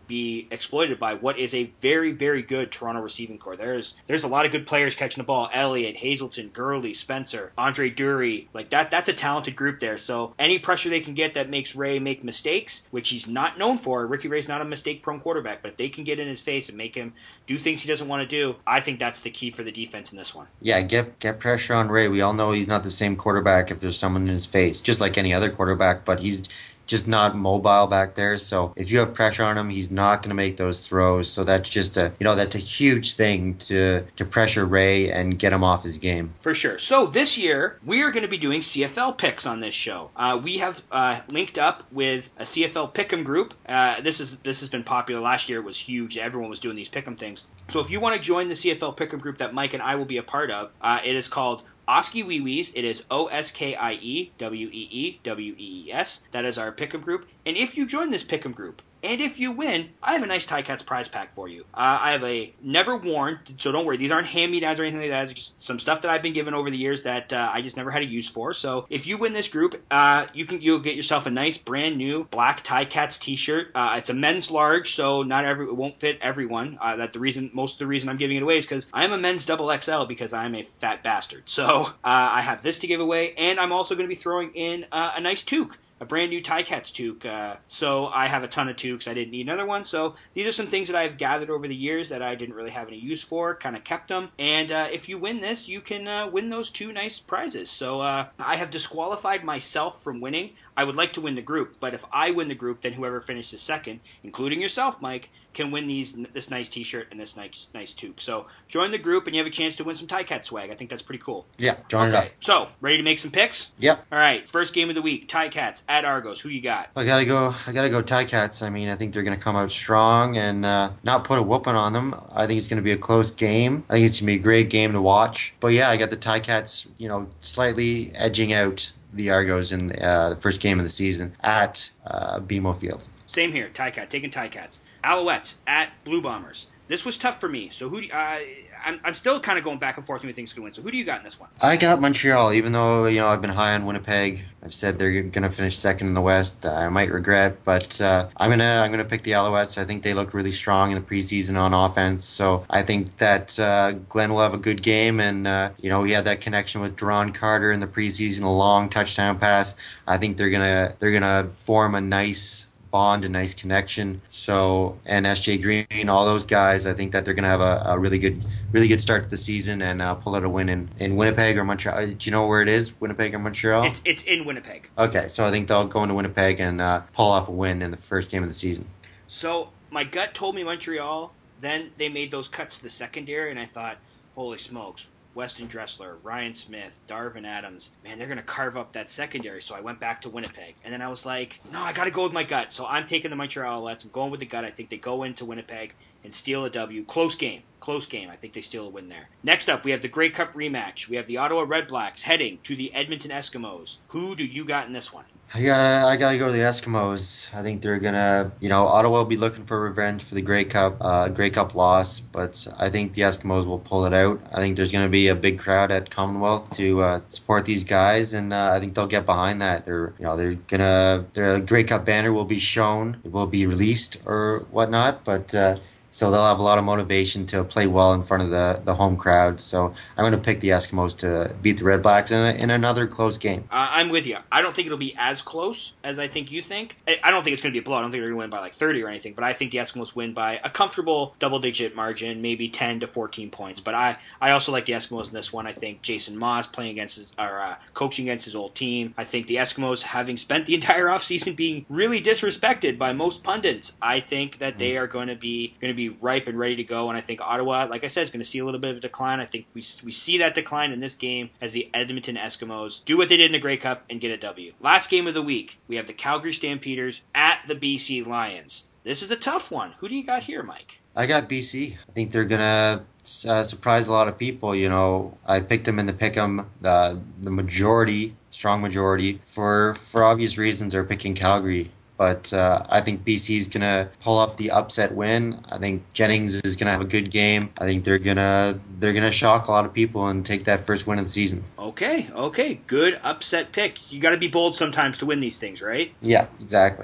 be exploited by what is a very, very good Toronto receiving core. There's there's a lot of good players catching the ball. Elliott, Hazleton, Gurley, Spencer, Andre Dury. Like that that's a talented group there. So any pressure they can get that makes Ray make mistakes, which he's not known for. Ricky Ray's not a mistake-prone quarterback, but if they can get in his face and make him do things he doesn't want to do, I think that's the key for the defense in this one. Yeah, get get pressure on Ray. We all know he's not the same quarterback if there's someone in his face, just like any other quarterback, but he's just not mobile back there. So if you have pressure on him, he's not going to make those throws. So that's just a, you know, that's a huge thing to to pressure Ray and get him off his game. For sure. So this year, we are going to be doing C F L picks on this show. Uh, we have uh, linked up with a C F L Pick'em group. Uh, this is this has been popular. Last year it was huge. Everyone was doing these Pick'em things. So if you want to join the C F L Pick'em group that Mike and I will be a part of, uh, it is called Oski Wee Wees. It is O S K I E W E E W E E S. That is our Pick'em group. And if you join this Pick'em group, and if you win, I have a nice Ticats prize pack for you. Uh, I have a never worn, so don't worry, these aren't hand-me-downs or anything like that. It's just some stuff that I've been given over the years that uh, I just never had a use for. So if you win this group, uh, you can you'll get yourself a nice brand new black Ticats T-shirt. Uh, it's a men's large, so not every it won't fit everyone. Uh, that the reason most of the reason I'm giving it away is because I'm a men's double X L because I'm a fat bastard. So uh, I have this to give away, and I'm also going to be throwing in uh, a nice toque. A brand new Ticats toque. Uh, so I have a ton of toques. I didn't need another one. So these are some things that I've gathered over the years that I didn't really have any use for. Kind of kept them. And uh, if you win this, you can uh, win those two nice prizes. So uh, I have disqualified myself from winning. I would like to win the group, but if I win the group, then whoever finishes second, including yourself, Mike, can win these this nice T-shirt and this nice nice toque. So join the group, and you have a chance to win some Ticat swag. I think that's pretty cool. Yeah, join okay, it up. So ready to make some picks? Yep. All right, first game of the week: Ticats at Argos. Who you got? I gotta go. I gotta go Ticats. I mean, I think they're gonna come out strong and uh, not put a whooping on them. I think it's gonna be a close game. I think it's gonna be a great game to watch. But yeah, I got the Ticats, you know, slightly edging out the Argos in uh, the first game of the season at uh, B M O Field. Same here, Ticat, taking Ticats. Alouettes at Blue Bombers. This was tough for me, so who do you, uh, I'm, I'm still kind of going back and forth who thinks going to win. So who do you got in this one? I got Montreal, even though, you know, I've been high on Winnipeg. I've said they're going to finish second in the West. That I might regret, but uh, I'm gonna I'm gonna pick the Alouettes. I think they look really strong in the preseason on offense. So I think that uh, Glenn will have a good game, and uh, you know, he had that connection with Deron Carter in the preseason, a long touchdown pass. I think they're gonna they're gonna form a nice bond, a nice connection. So, and S J Green, all those guys, I think that they're going to have a, a really good really good start to the season and uh, pull out a win in, in Winnipeg or Montreal. Do you know where it is, Winnipeg or Montreal? It's, it's in Winnipeg. Okay, so I think they'll go into Winnipeg and uh, pull off a win in the first game of the season. So, my gut told me Montreal, then they made those cuts to the secondary, and I thought, holy smokes, Weston Dressler, Ryan Smith, Darvin Adams, man, they're going to carve up that secondary. So I went back to Winnipeg. And then I was like, no, I got to go with my gut. So I'm taking the Montreal Alouettes. I'm going with the gut. I think they go into Winnipeg and steal a W. Close game. Close game. I think they steal a win there. Next up, we have the Grey Cup rematch. We have the Ottawa Red Blacks heading to the Edmonton Eskimos. Who do you got in this one? I gotta, I gotta go to the Eskimos. I think they're gonna, you know, Ottawa will be looking for revenge for the Grey Cup, uh, Grey Cup loss, but I think the Eskimos will pull it out. I think there's gonna be a big crowd at Commonwealth to uh, support these guys, and uh, I think they'll get behind that. They're, you know, they're gonna, their Grey Cup banner will be shown, it will be released or whatnot, but. Uh, So they'll have a lot of motivation to play well in front of the, the home crowd. So I'm going to pick the Eskimos to beat the Red Blacks in, a, in another close game. Uh, I'm with you. I don't think it'll be as close as I think you think. I don't think it's going to be a blowout. I don't think they're going to win by like thirty or anything. But I think the Eskimos win by a comfortable double-digit margin, maybe ten to fourteen points. But I, I also like the Eskimos in this one. I think Jason Maas playing against his, or uh, coaching against his old team. I think the Eskimos, having spent the entire offseason being really disrespected by most pundits, I think that they are going to be going to be ripe and ready to go. And I think Ottawa, like I said, is going to see a little bit of a decline. I think we we see that decline in this game as the Edmonton Eskimos do what they did in the Grey Cup and get a W. Last game of the week, we have the Calgary Stampeders at the B C Lions. This is a tough one. Who do you got here, Mike? I got B C. I think they're going to uh, surprise a lot of people. You know, I picked them in the pick'em. The the majority, strong majority, for for obvious reasons, are picking Calgary. But uh, I think B C is going to pull up the upset win. I think Jennings is going to have a good game. I think they're going to they're going to shock a lot of people and take that first win of the season. Okay, okay. Good upset pick. You got to be bold sometimes to win these things, right? Yeah, exactly.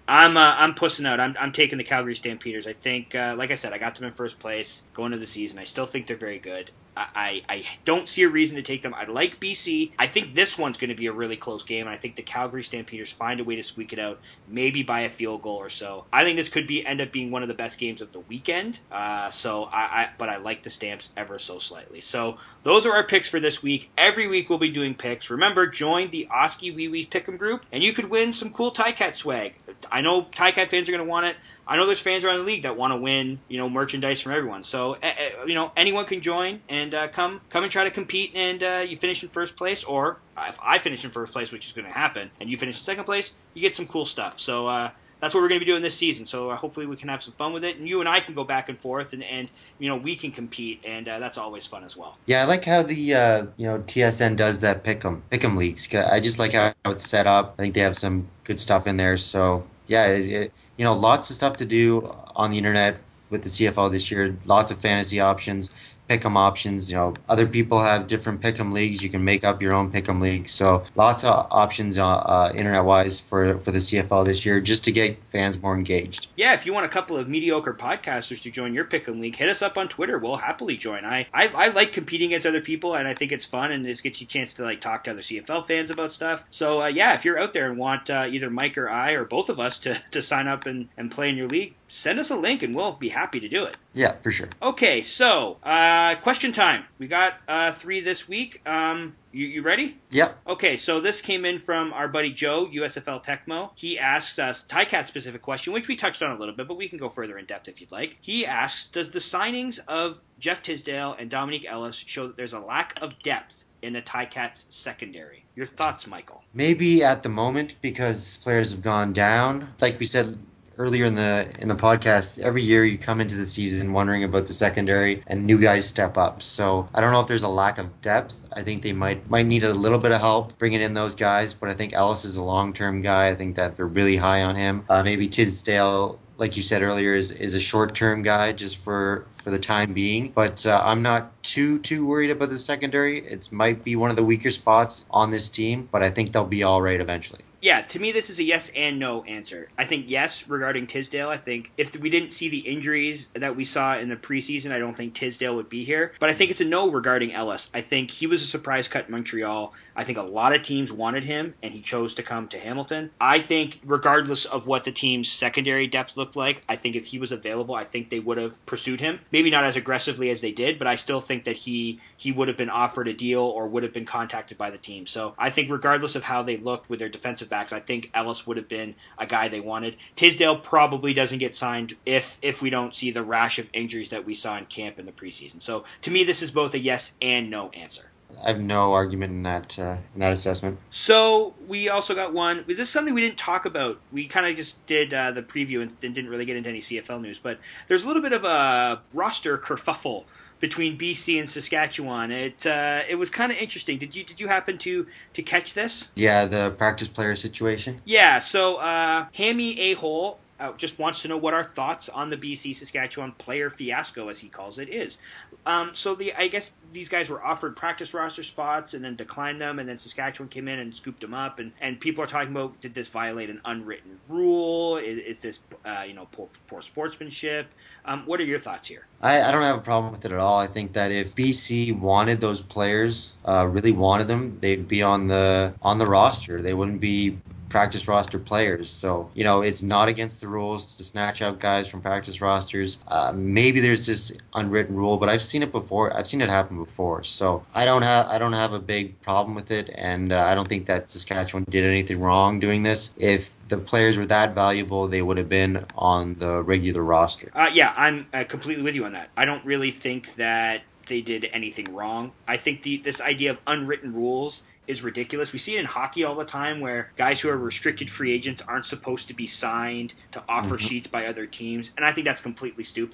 I'm uh, I'm pussing out. I'm I'm taking the Calgary Stampeders. I think, uh, like I said, I got them in first place going into the season. I still think they're very good. I, I don't see a reason to take them. I like B C. I think this one's going to be a really close game, and I think the Calgary Stampeders find a way to squeak it out, maybe by a field goal or so. I think this could be end up being one of the best games of the weekend. Uh, so I, I, but I like the Stamps ever so slightly. So those are our picks for this week. Every week we'll be doing picks. Remember, join the Oski Wee Wee's Pick'em group, and you could win some cool Ticat swag. I know Ticat fans are going to want it. I know there's fans around the league that want to win, you know, merchandise from everyone. So, uh, you know, anyone can join and uh, come come and try to compete, and uh, you finish in first place. Or if I finish in first place, which is going to happen, and you finish in second place, you get some cool stuff. So uh, that's what we're going to be doing this season. So uh, hopefully we can have some fun with it, and you and I can go back and forth, and, and you know, we can compete, and uh, that's always fun as well. Yeah, I like how the uh, you know T S N does that pick'em pick'em leagues. I just like how it's set up. I think they have some good stuff in there. So yeah, it, it, you know, lots of stuff to do on the internet with the C F L this year. Lots of fantasy options, pick'em options. You know, other people have different pick'em leagues. You can make up your own pick'em league. So lots of options uh, uh, internet-wise for for the C F L this year, just to get fans more engaged. Yeah, if you want a couple of mediocre podcasters to join your pick'em league, hit us up on Twitter. We'll happily join. I, I I like competing against other people, and I think it's fun, and this gets you a chance to like talk to other C F L fans about stuff. So uh, yeah, if you're out there and want uh, either Mike or I or both of us to, to sign up and, and play in your league, send us a link, and we'll be happy to do it. Yeah, for sure. Okay, so uh, question time. We got uh, three this week. Um, you, you ready? Yep. Okay, so this came in from our buddy Joe, U S F L Tecmo. He asks us Ticat specific question, which we touched on a little bit, but we can go further in depth if you'd like. He asks, does the signings of Jeff Tisdale and Dominique Ellis show that there's a lack of depth in the Ticats secondary? Your thoughts, Michael? Maybe at the moment, because players have gone down. Like we said earlier in the in the podcast, every year you come into the season wondering about the secondary, and new guys step up. So I don't know if there's a lack of depth. I think they might might need a little bit of help bringing in those guys, but I think Ellis is a long-term guy. I think that they're really high on him. Uh, maybe Tisdale, like you said earlier, is, is a short-term guy just for, for the time being. But uh, I'm not too, too worried about the secondary. It might be one of the weaker spots on this team, but I think they'll be all right eventually. Yeah, to me, this is a yes and no answer. I think yes regarding Tisdale. I think if we didn't see the injuries that we saw in the preseason, I don't think Tisdale would be here. But I think it's a no regarding Ellis. I think he was a surprise cut in Montreal. I think a lot of teams wanted him, and he chose to come to Hamilton. I think regardless of what the team's secondary depth looked like, I think if he was available, I think they would have pursued him. Maybe not as aggressively as they did, but I still think that he, he would have been offered a deal or would have been contacted by the team. So I think regardless of how they looked with their defensive backs, I think Ellis would have been a guy they wanted. Tisdale probably doesn't get signed if if we don't see the rash of injuries that we saw in camp in the preseason. So to me, this is both a yes and no answer. I have no argument in that uh, in that assessment. So we also got one. This is something we didn't talk about. We kind of just did uh, the preview and didn't really get into any C F L news. But there's a little bit of a roster kerfuffle between B C and Saskatchewan. It uh, it was kind of interesting. Did you did you happen to to catch this? Yeah, the practice player situation. Yeah. So uh, Hammy A-hole uh, just wants to know what our thoughts on the B C Saskatchewan player fiasco, as he calls it, is. Um, so the I guess these guys were offered practice roster spots and then declined them, and then Saskatchewan came in and scooped them up, and, and people are talking about, did this violate an unwritten rule? Is, is this uh, you know poor, poor sportsmanship? Um, what are your thoughts here? I, I don't have a problem with it at all. I think that if B C wanted those players, uh, really wanted them, they'd be on the on the roster. They wouldn't be practice roster players. So, you know, it's not against the rules to snatch out guys from practice rosters. Uh, maybe there's this unwritten rule, but I've seen it before. I've seen it happen before. So I don't have I don't have a big problem with it, and uh, I don't think that Saskatchewan did anything wrong doing this. If the players were that valuable, they would have been on the regular roster. Uh, yeah, I'm uh, completely with you on that. I don't really think that they did anything wrong. I think the this idea of unwritten rules is ridiculous. We see it in hockey all the time where guys who are restricted free agents aren't supposed to be signed to offer mm-hmm. sheets by other teams, and I think that's completely stupid.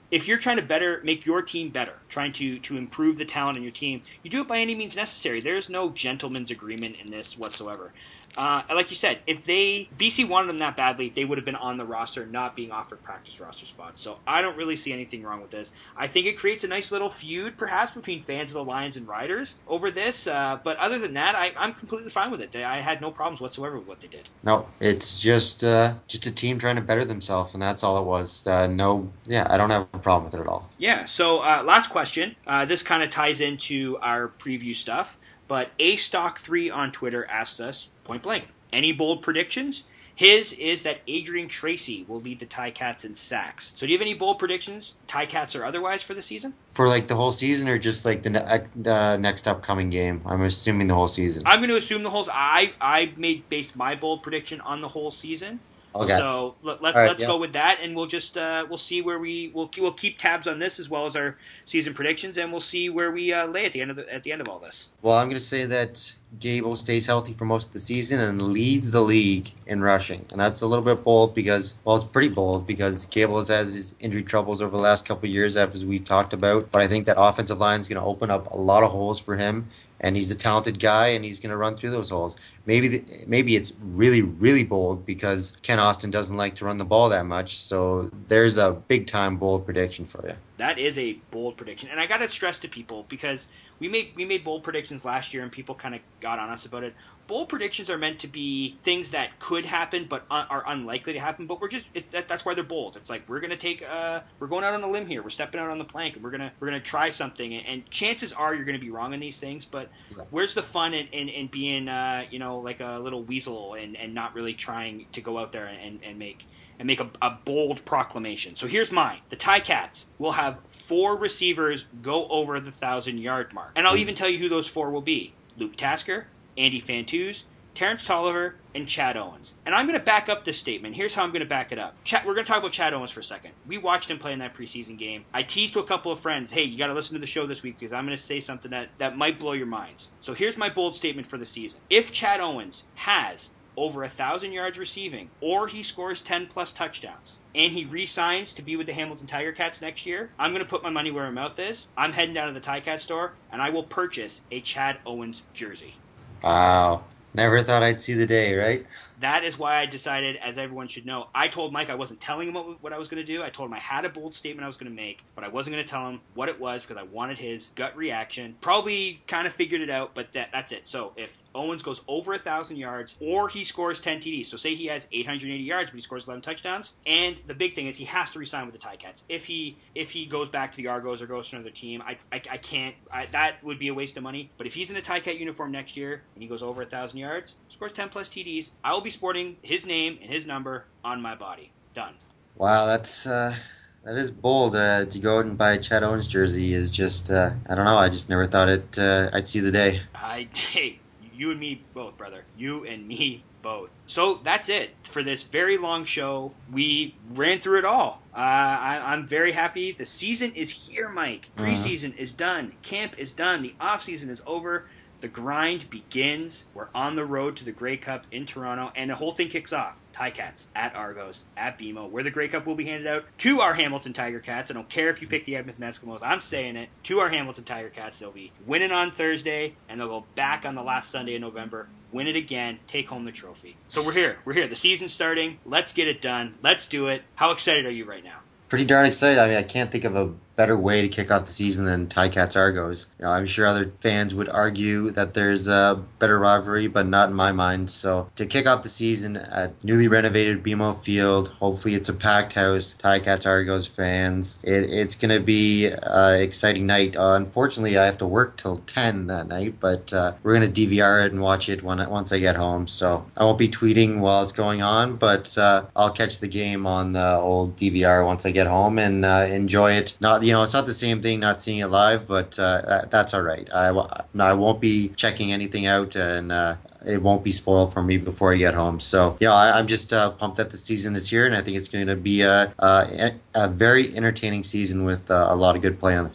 if you're trying to better make your team better, trying to to improve the talent in your team, you do it by any means necessary. There's no gentleman's agreement in this whatsoever. Uh, like you said, if they B C wanted them that badly, they would have been on the roster, not being offered practice roster spots. So I don't really see anything wrong with this. I think it creates a nice little feud, perhaps, between fans of the Lions and Riders over this. Uh, but other than that, I, I'm completely fine with it. I had no problems whatsoever with what they did. No, it's just uh, just a team trying to better themselves, and that's all it was. Uh, no, yeah, I don't have a problem with it at all. Yeah. So uh, last question. Uh, this kind of ties into our preview stuff. But A Stock three on Twitter asked us, point blank, any bold predictions? His is that Adrian Tracy will lead the Ticats in sacks. So do you have any bold predictions, Ticats or otherwise, for the season? For like the whole season, or just like the ne- uh, next upcoming game? I'm assuming the whole season. I'm going to assume the whole. I I made based my bold prediction on the whole season. Okay. So let, let, right, let's yeah. go with that, and we'll just uh, we'll see where we we'll we'll keep tabs on this as well as our season predictions, and we'll see where we uh, lay at the end of the, at the end of all this. Well, I'm going to say that Gable stays healthy for most of the season and leads the league in rushing, and that's a little bit bold because, well, it's pretty bold because Gable has had his injury troubles over the last couple of years, as we talked about. But I think that offensive line is going to open up a lot of holes for him. And he's a talented guy, and he's going to run through those holes. Maybe the, maybe it's really, really bold because Ken Austin doesn't like to run the ball that much. So there's a big-time bold prediction for you. That is a bold prediction. And I got to stress to people because we made we made bold predictions last year, and people kind of got on us about it. Bold predictions are meant to be things that could happen but un- are unlikely to happen. But we're just it, that, that's why they're bold. It's like we're gonna take uh we're going out on a limb here. We're stepping out on the plank, and we're gonna we're gonna try something. And, and chances are you're gonna be wrong in these things. But Yeah. where's the fun in, in, in being uh you know like a little weasel and, and not really trying to go out there and, and make and make a, a bold proclamation. So here's mine. The Ticats will have four receivers go over the thousand-yard mark. And I'll even tell you who those four will be. Luke Tasker, Andy Fantuz, Terrence Tolliver, and Chad Owens. And I'm going to back up this statement. Here's how I'm going to back it up. Chad, we're going to talk about Chad Owens for a second. We watched him play in that preseason game. I teased to a couple of friends, hey, you got to listen to the show this week because I'm going to say something that, that might blow your minds. So here's my bold statement for the season. If Chad Owens has over a thousand yards receiving, or he scores ten plus touchdowns, and he re-signs to be with the Hamilton Tiger Cats next year, I'm going to put my money where my mouth is. I'm heading down to the Ticat store, and I will purchase a Chad Owens jersey. Wow. Never thought I'd see the day, right? That is why I decided, as everyone should know, I told Mike I wasn't telling him what, what I was going to do. I told him I had a bold statement I was going to make, but I wasn't going to tell him what it was because I wanted his gut reaction. Probably kind of figured it out, but that that's it. So if Owens goes over one thousand yards or he scores ten T Ds, so say he has eight hundred eighty yards but he scores eleven touchdowns, and the big thing is he has to resign with the Ticats. If he if he goes back to the Argos or goes to another team, I, I, I can't, I, that would be a waste of money. But if he's in a Ticat uniform next year and he goes over one thousand yards, scores ten plus T Ds, I will be sporting his name and his number on my body. Done. Wow, that's uh, that is bold. Uh, to go out and buy a Chad Owens jersey is just, uh, I don't know, I just never thought it. Uh, I'd see the day. I hey, you and me both, brother. You and me both. So that's it for this very long show. We ran through it all. Uh, I, I'm very happy. The season is here, Mike. Preseason uh-huh. is done. Camp is done. The off season is over. The grind begins. We're on the road to the Grey Cup in Toronto, and the whole thing kicks off. Ticats at Argos at B M O, where the Grey Cup will be handed out to our Hamilton Tiger Cats. I don't care if you pick the Edmonton Eskimos. I'm saying it. To our Hamilton Tiger Cats. They'll be winning on Thursday, and they'll go back on the last Sunday in November, win it again, take home the trophy. So we're here. We're here. The season's starting. Let's get it done. Let's do it. How excited are you right now? Pretty darn excited. I mean, I can't think of a better way to kick off the season than Ticats Argos. You know, I'm sure other fans would argue that there's a better rivalry, but not in my mind. So to kick off the season at newly renovated B M O Field, hopefully it's a packed house, Ticats Argos fans. It, it's going to be an exciting night. Uh, unfortunately, I have to work till ten that night, but uh, we're going to D V R it and watch it when once I get home. So I won't be tweeting while it's going on, but uh, I'll catch the game on the old D V R once I get home and uh, enjoy it. Not You know, it's not the same thing not seeing it live, but uh, that's all right. I, I won't be checking anything out, and uh, it won't be spoiled for me before I get home. So, yeah, I, I'm just uh, pumped that the season is here, and I think it's going to be a, a, a very entertaining season with uh, a lot of good play on the field.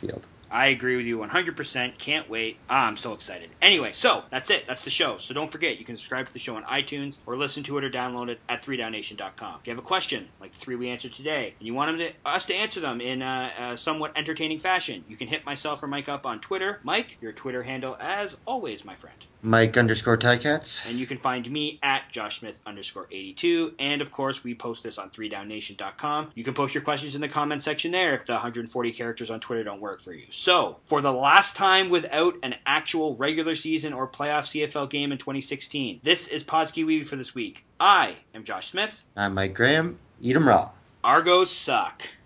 I agree with you one hundred percent. Can't wait. Ah, I'm so excited. Anyway, so that's it. That's the show. So don't forget, you can subscribe to the show on iTunes or listen to it or download it at three down nation dot com. If you have a question, like the three we answered today, and you want them to, us to answer them in a, a somewhat entertaining fashion, you can hit myself or Mike up on Twitter. Mike, your Twitter handle, as always, my friend. Mike underscore Tycats. And you can find me at Josh Smith underscore eighty-two. And of course, we post this on three down nation dot com. You can post your questions in the comment section there if the one hundred forty characters on Twitter don't work for you. So, for the last time without an actual regular season or playoff C F L game in twenty sixteen, this is Podski Weeby for this week. I am Josh Smith. I'm Mike Graham. Eat 'em raw. Argos suck.